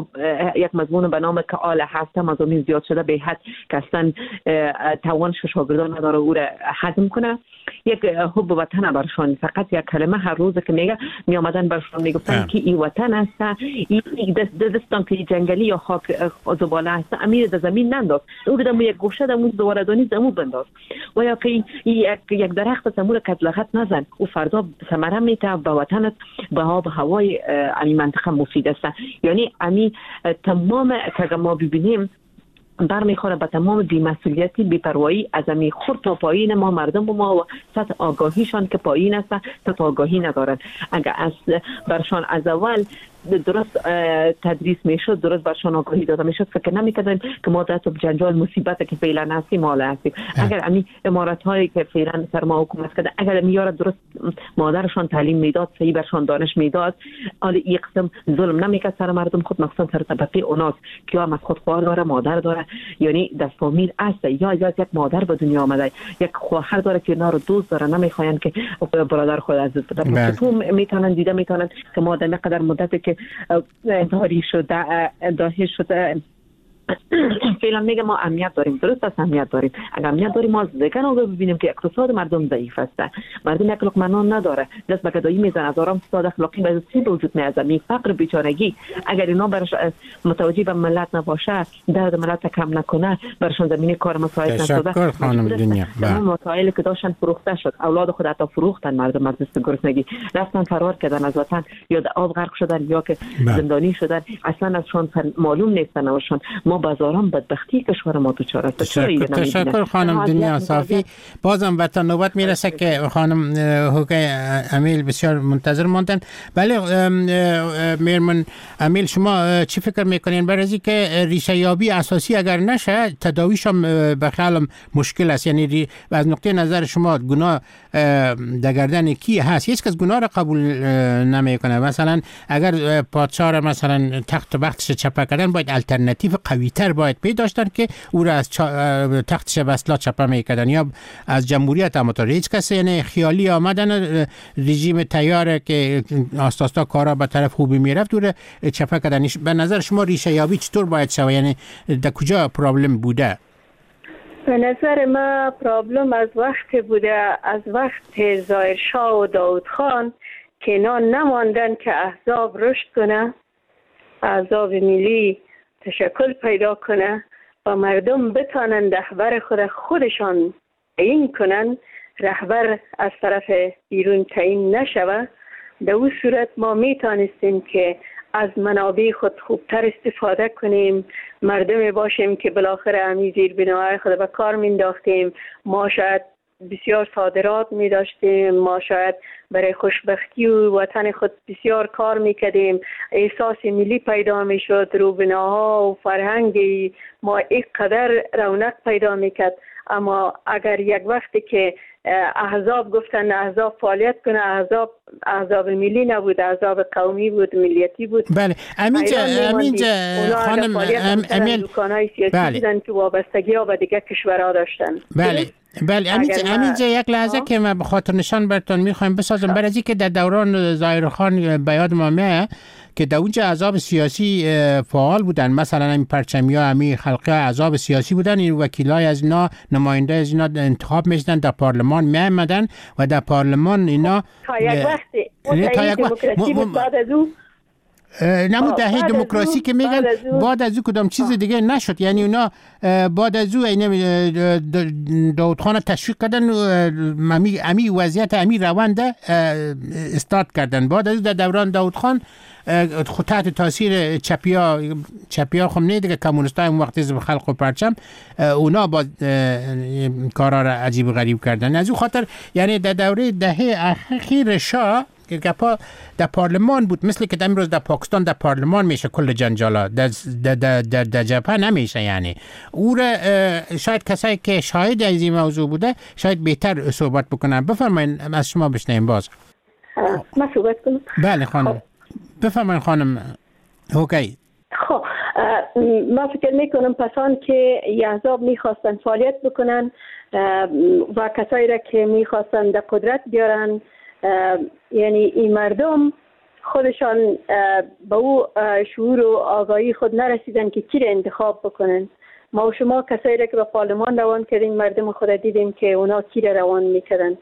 یک مضمون به نام که آله هست مضامین زیاد شده به حد که اصلا توانش شاگردان نداره او را هضم کنه. یک حب وطن برشان، فقط یک کلمه هر روز که میگه میامدن برشان میگفتن که این وطن است، این دستان که جنگلی یا خاک زباله است، امیر در زمین ننداز، او بدم یک گوشه دمون زواردانی زمو بنداز و یا که یک درخت زمور کدلغت نزن، او فردا ثمره میته به وطنت به آب هوای این منطقه مفید است. یعنی امی تمام که ما ببینیم برمیخوره به تمام بی‌مسئولیتی، بی‌پروایی از امی خرد تا پایین ما مردم ما و سطح آگاهیشان که پایین است، سطح آگاهی ندارن. اگر از برشان از اول درست تدریس میشد، درست برشان آگاهی داده میشد، فکر نمی‌کردیم که ما در جنجال مصیبتی که فعلا هستیم حالا هستیم. اگر همین امارات هایی که فعلا سر ما حکومت کرده اگر میاره درست مادرشان تعلیم میداد، صحیح برشان دانش میداد، حالا یک قسم ظلم نمیکرد سر مردم خود، مخصوصا سر طبقه اوناس که هم از خود خواهر داره، مادر داره، یعنی در فامیل است یا یک مادر به دنیا آمده، یک خواهر داره که اینا رو دوست داره، نمیخواین که برادر خود از دست بده. تو میتونن دیده میتونن که ما در مقدار مدتی که انتحاری شده، داهی شده، فعلا میگه ما امنیت داریم، درست است امنیت داریم. اگر امنیت داریم ما دیگه ببینیم که اقتصاد مردم ضعیف است، مردم یک لقمه نان نداره، دست به گدایی میزنه، از آرام ساده اخلاقی به سیب وجود میاد، می فقر بیچارگی. اگر اینا برش متوجه به ملت نباشه، درد ملت کم نکنه، برشان زمینه کار مساعد نشده. تشکر خانم دنیا. مسائلی که داشتن فروخته شد، اولاد خود حتی فروختن، مردم از دست گرسنگی رفتن فرار کردن از وطن، یا در آب غرق شدن یا که زندانی شدن، اصلا ازشون معلوم نیستن ازشون. ما بازارم بدبختی کشور ما تو چاره. تشکر خانم دنیا صافی. بازم وقت نوبت میرسه که خانم هوگی امیل بسیار منتظر ماندن. بله میرمن امیل، شما چی فکر میکنین برای از اینکه ریشه یابی اساسی اگر نشه تداویش هم به خیالم مشکل است؟ یعنی از نقطه نظر شما گناه در گردن کی هست؟ هیچ کس گناه را قبول نمیکنه. مثلا اگر پادشاه را مثلا تخت و بختش چپه کردن، باید الटरनेटिव قوی تر باید پیدا داشتن که او را از تختش به اصلاح چپه میکردن، یا از جمهوریت هم هیچ کسی یعنی خیالی آمدن رژیم تیاره که آستاستا کارا به طرف خوبی میرفت او را چپه کردن. به نظر شما ریشه یابی چطور باید شود؟ یعنی در کجا پرابلم بوده؟ به نظر ما پرابلم از وقت بوده، از وقت ظاهرشاه و داود خان که اینا نماندن که احزاب رشد کنه، احزاب ملی تشکل پیدا کنه و مردم بتانن رهبر خودشان تعیین کنن، رهبر از طرف بیرون تعیین نشوه. در اون صورت ما میتونستیم که از منابع خود خوبتر استفاده کنیم، مردم باشیم که بالاخره همی زیر بنای خود به کار مینداختیم. ما شاید بسیار صادرات می داشتیم، ما شاید برای خوشبختی و وطن خود بسیار کار می کردیم، احساس ملی پیدا می شد، روبناها و فرهنگی ما اینقدر رونق پیدا می کرد. اما اگر یک وقتی که احزاب گفتن احزاب فعالیت کنه، احزاب ملی نبود، احزاب قومی بود، ملیتی بود. بله امینجا خانم امیل، دکانهای سیاسی بودن که وابستگی ها به دیگه کشورها داشتن. بله امینجا یک لحظه که من به خاطر نشان براتون میخوایم بسازم، برای از اینکه در دوران ظاهرخان به یاد ما میاد که در اونجا احزاب سیاسی فعال بودن، مثلا این پرچمی ها همی خلقه احزاب سیاسی بودن، این وکیلای از اینا، نماینده از اینا انتخاب میشدن، در پارلمان میامدن و در پارلمان اینا تا یک وقتی دموکراسی بود. بعد از اون نمود دهه دموکراسی که میگن بعد از او کدام چیز دیگه نشد. یعنی اونا بعد از او داود خان تشویق کردن، امی وضعیت امی روند استارت کردن. بعد از در دوران داود خان تحت تاثیر چپیا خب نه دیگه، کمونیستای اون وقت حزب خلق و پرچم، اونا با کارا را عجیب و غریب کردن. از اون خاطر یعنی در دوره دهه اخیر شاه که گپا در پارلمان بود، مثل که امروز در پاکستان در پارلمان میشه کل جنجالا، در جبهه نمیشه. یعنی او را شاید کسایی که شاهد از این موضوع بوده شاید بهتر صحبت بکنن. بفرمایید از شما بشنویم باز. ما صحبت کنم؟ بله خانم بفرمایید خانم هوگی. خب ما فکر میکنم پسان که احزاب میخواستن فعالیت بکنن و کسایی را که میخواستن در قدرت بیارن، یعنی این مردم خودشان به او شعور و آگاهی خود نرسیدن که کی را انتخاب بکنن. ما و شما کسایی را که به پارلمان روان کردیم، مردم خود دیدیم که اونا کی را روان میکردن.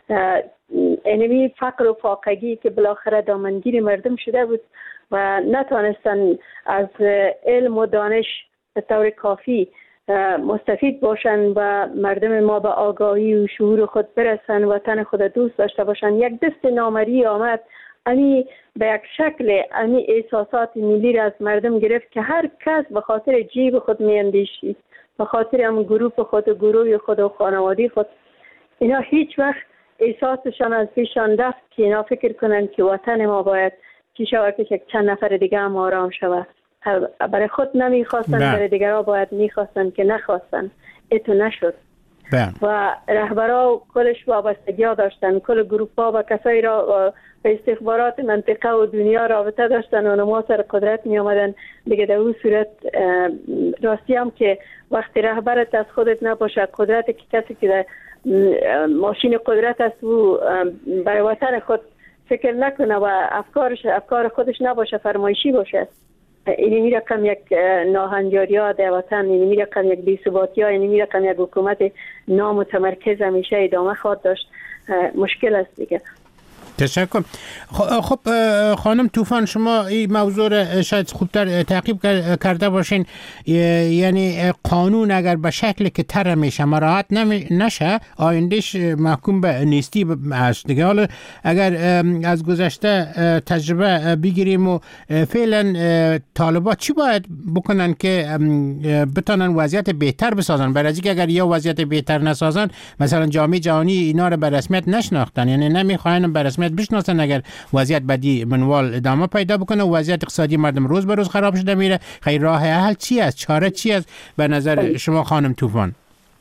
اینمی فقر و فاقگی که بالاخره دامنگیر مردم شده بود و نتوانستن از علم و دانش به طور کافی مستفید باشن و مردم ما به آگاهی و شعور خود برسن، وطن خود دوست داشته باشن. یک دست نامری آمد، امی به یک شکل امی احساسات ملی را از مردم گرفت که هر کس به خاطر جیب خود میاندیشید، به خاطر هم گروه خود و گروه خود و خانوادی خود. اینا هیچ وقت احساسشان از پیشان رفت که اینا فکر کنن که وطن ما باید چی شود که چند نفر دیگه هم آرام شود. برای خود نمیخواستن، برای دیگرها باید میخواستن که نخواستن. ایتو نشد. و رهبرها کلش وابستگی ها داشتن، کل گروپ ها و کسایی را به استخبارات منطقه و دنیا رابطه داشتن و ما سر قدرت می آمدن دیگه. در اون صورت راستی هم که وقتی رهبرت از خودت نباشه، قدرت که کسی که در ماشین قدرت است و برای وطن خود فکر نکنه و افکار خودش نباشه، فرمایشی باشه، اینی می رقم یک ناهنجاری ها در وطن، اینی می رقم یک بی‌ثباتی ها، اینی می رقم یک حکومت نامتمرکز همیشه ادامه خواهد داشت. مشکل است دیگه. تشکر. خب خانم طوفان، شما این موضوع را شاید خوبتر تعقیب کرده باشین. یعنی قانون اگر به شکلی که تر میشه مراعات نشه، آیندهش محکوم به نیستی است دیگه. حالا اگر از گذشته تجربه بگیریم و فعلا طالبان چی باید بکنن که بتونن وضعیت بهتر بسازن؟ برای اینکه اگر یا وضعیت بهتر نسازن، مثلا جامعه جهانی اینا رو به رسمیت نشناختن، یعنی نمیخواین به رسمیت بشناسن، اگر وضعیت بدی منوال ادامه پیدا بکنه و وضعیت اقتصادی مردم روز به روز خراب شده میره، خیر راه حل چی است؟ چاره چی است به نظر شما خانم طوفان؟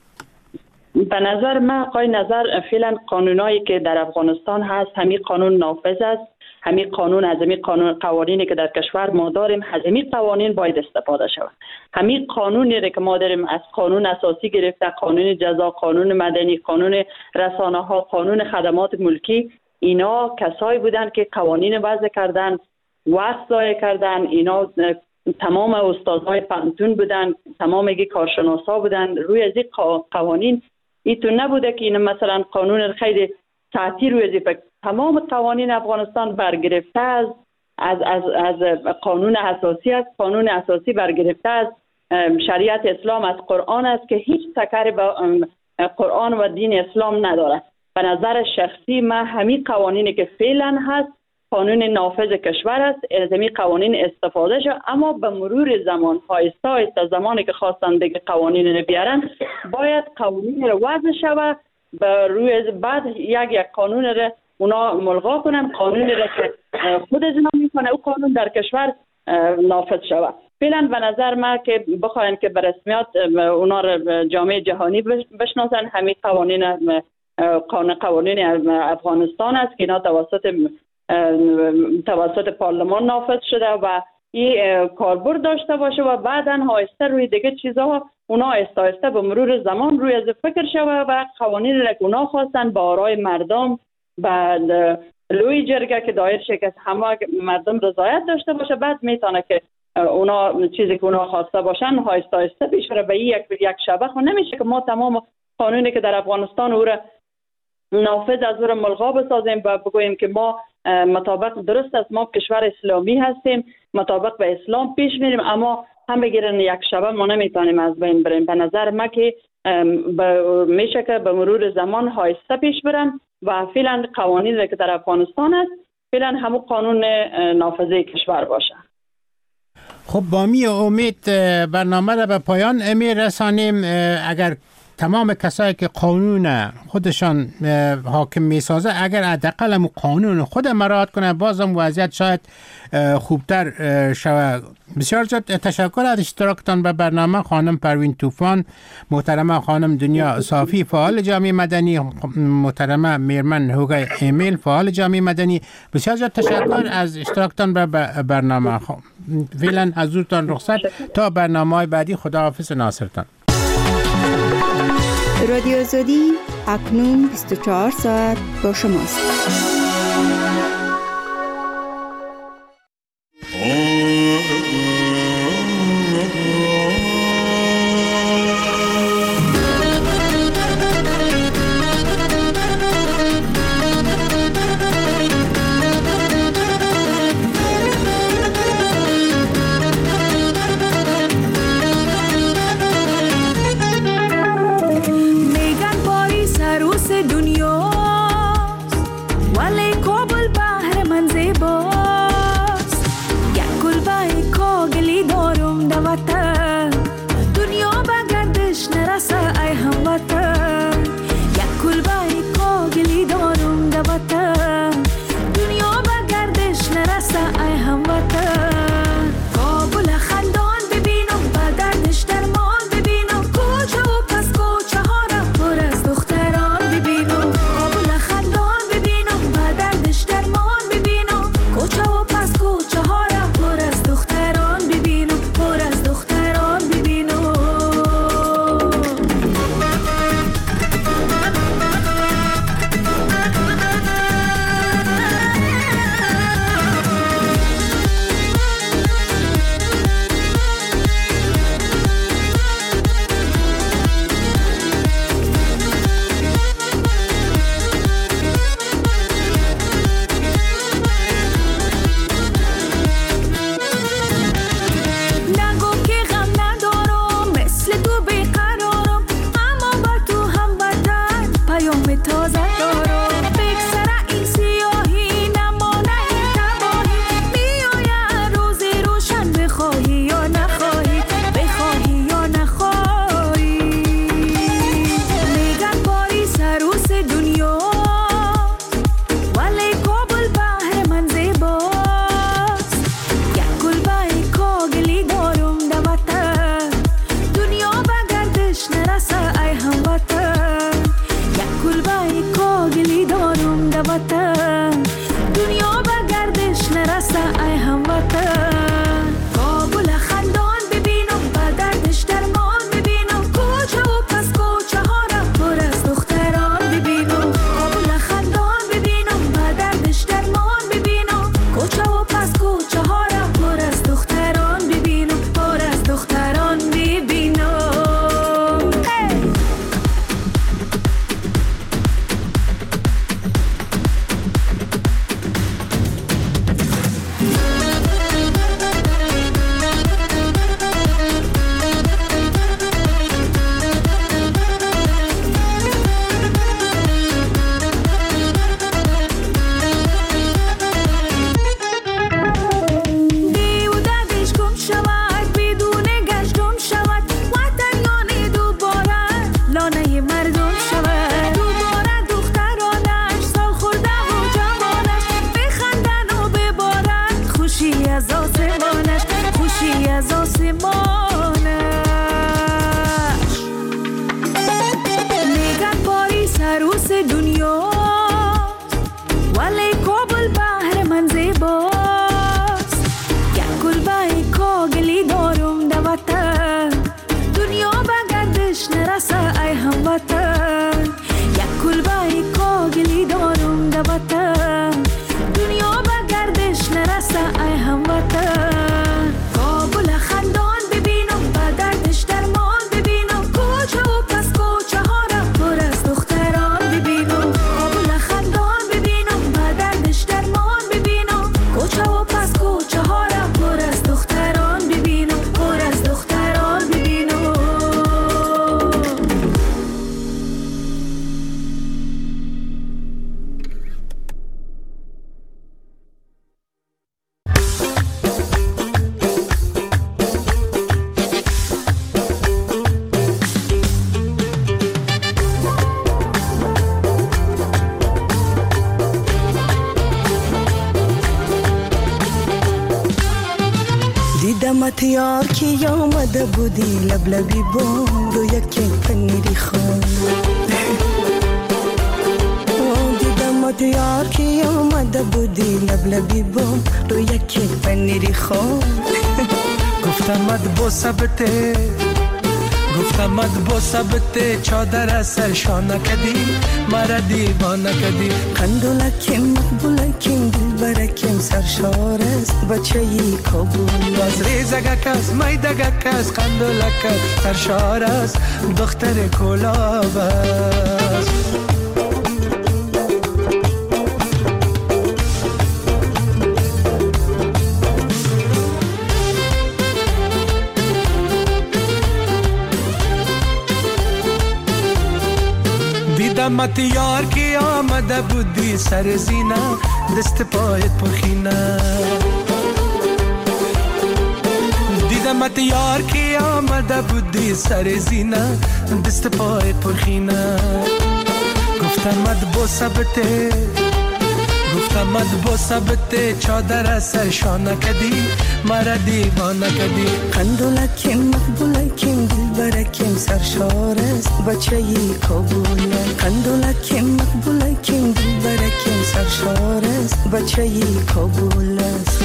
به نظر من فعلا قانونایی که در افغانستان هست همین قانون نافذ است. همین قانون از همین قوانینی که در کشور ما داریم، از همین قوانین باید استفاده شود. همین قانونی که ما داریم، از قانون اساسی گرفته، قانون جزا، قانون مدنی، قانون رسانه ها، قانون خدمات ملکی، اینا کسایی بودن که قوانین وضع کردن، وقت ضایع کردن. اینا تمام استادهای پانتون بودن، تمام کارشناسا بودن روی از این قوانین. این تو نبوده که این مثلا قانون خیلی ساعتی روی از تمام قوانین افغانستان برگرفته از قانون اساسی است. قانون اساسی برگرفته از شریعت اسلام، از قرآن است که هیچ تکری به قرآن و دین اسلام نداره. به نظر شخصی من همین قوانینی که فعلا هست قانون نافذ کشور است، از همین قوانین استفاده شد. اما به مرور زمان، آهسته زمانی که خواستن دیگه قوانین رو بیارن، باید قوانین رو وضع شود، به روی بعد یک قانون رو اونا ملغا کنن، قانونی رو که خود اجرا میکنه او قانون در کشور نافذ شود. فعلا به نظر من که بخواین که به رسمیت اونا رو جامعه جهانی بشناسن، همین قوانین افغانستان است که اینا توسط پارلمان نافذ شده و این کاربرد داشته باشه و بعداً آهسته روی دیگه چیزها اونا آهسته به مرور زمان روی از فکر شود و قوانین را که اونا خواستن با آرای مردم بعد لوی جرگه که دایر شه که همه مردم رضایت داشته باشه، بعد میتونه که اونا چیزی که اونا خواسته باشن آهسته پیش بره. به یک شبه خود نمیشه که ما تمام قانونی که در افغانستان او را نافذ از او را ملغا بسازیم و بگوییم که ما مطابق درست است، ما کشور اسلامی هستیم، مطابق به اسلام پیش میریم، اما هم بگیرن یک شبه ما نمیتونیم از بین بریم. به نظر من که میشه که به مرور زمان آهسته پیش برن و فعلا قوانین که در افغانستان است فعلا همون قانون نافذه کشور باشه. خب با می امید برنامه را به پایان میرسانیم. اگر تمام کسایی که قانون خودشان حاکم میسازه اگر حداقل هم قانون خود مراعات کنه، بازم وضعیت شاید خوبتر شود. بسیار زیاد تشکر از اشتراکتان به برنامه خانم پروین طوفان، محترمه خانم دنیا صافی فعال جامعه مدنی، محترمه میرمن هوگای ایمیل فعال جامعه مدنی. بسیار زیاد تشکر از اشتراکتان به برنامه. فعلا حضورتان رخصت تا برنامه‌های بعدی. خداحافظ ناصرتان. رادیو آزادی اکنون 24 ساعت با شماست. دیدمت یار که آمده بودی لبلبی بام رو یکی پنیری خون دیدمت یار که آمده بودی لبلبی بام رو یکی پنیری خون گفتمت با ثبته گفتمت با ثبته چادر سرشانه کدی مرا دیوانه کدی قندولکیم مقبولکیم دلبرکیم سرشار است بچه ای کابل باز ریزگک است میدگک است قندولک است سرشار است دختر کلاب است دیدمت یار که آمده بودی سر زینه دست پایت پرخینه دیدمت یار که آمده بودی سر زینه دست پایت پرخینه گفتمت با ثبته گفتمت با ثبته چادر سرشانه کدی مرا دیوانه کدی قندولکیم مقبولکیم دلبرکیم سرشار است بچه ای کابل قندولکیم مقبولکیم دلبرکیم سرشار است بچه ای کابل است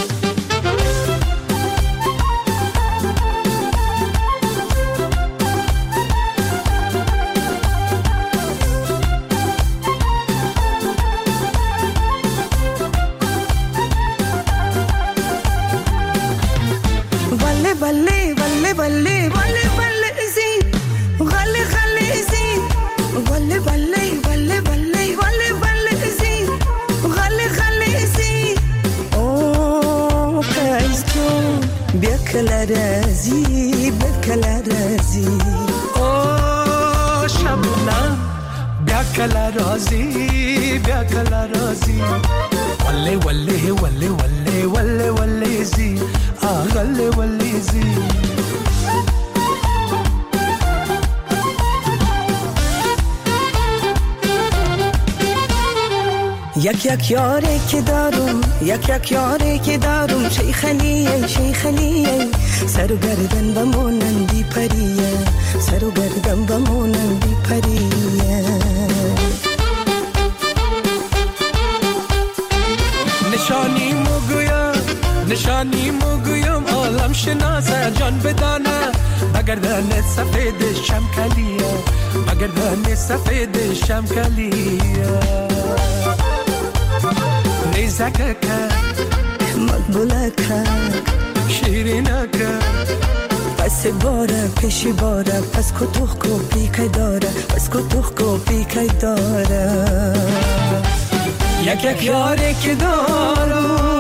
بله بله بله بله بله زی غله غله زی بله بله بله بله بله بله زی غله غله زی او کایز تو بیا کلا رازی او شبنم بیا کلا رازی وله وله وله وله وله وله زی آغله وله زی یک یاری که دارم یک یاری که دارم شیخلیه سر و گردن بمونندی پریه سر و گردن بمونندی پریه نشانی مگویم عالم شناسه جان بدانه بگردن سفید شمکلیه بگردن سفید شمکلیه نیزکه مقبولکه شیرینکه پس باره پیشی باره پس کتوخ کو پیکای داره پس کتوخ کو پیکای داره یک یاری که دارم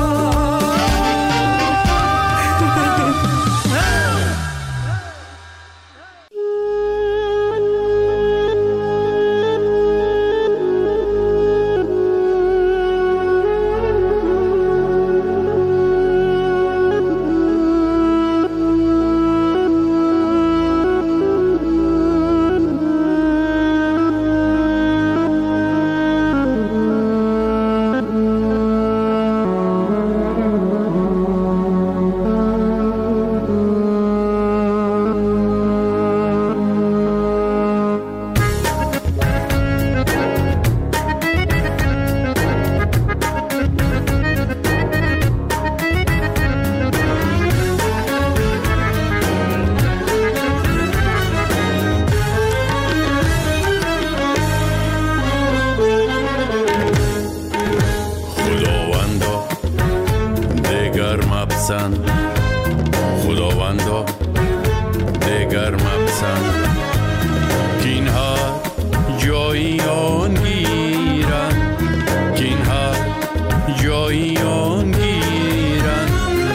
خداوندا دگر مپسند که اینها جایی آن گیرن که اینها جایی آن گیرن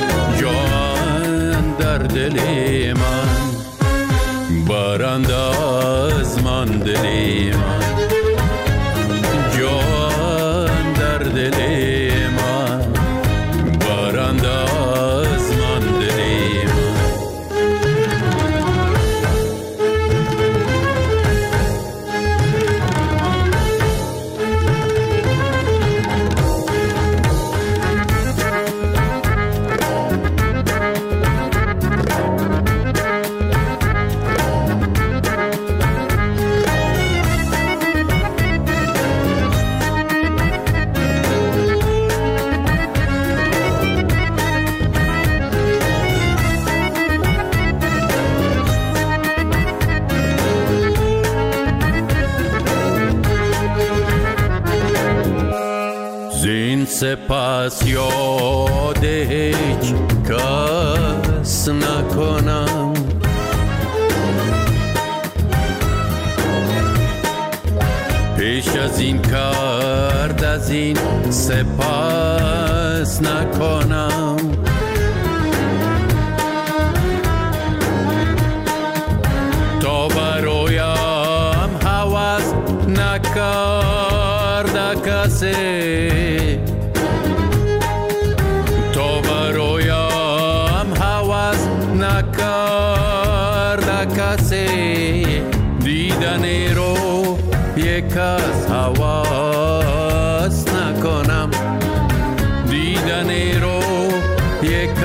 جان در دل من برند از من دل من جان در دل من برند از من دل من پس یاد هیچ کس نکنم. پیش از این کرد از این سپاس نکنم. تا برایم هوس نکرد کسی، تا برایم هوس نکرد کسی، دیدن رو یک از هواس نکنم. دیدن رو یک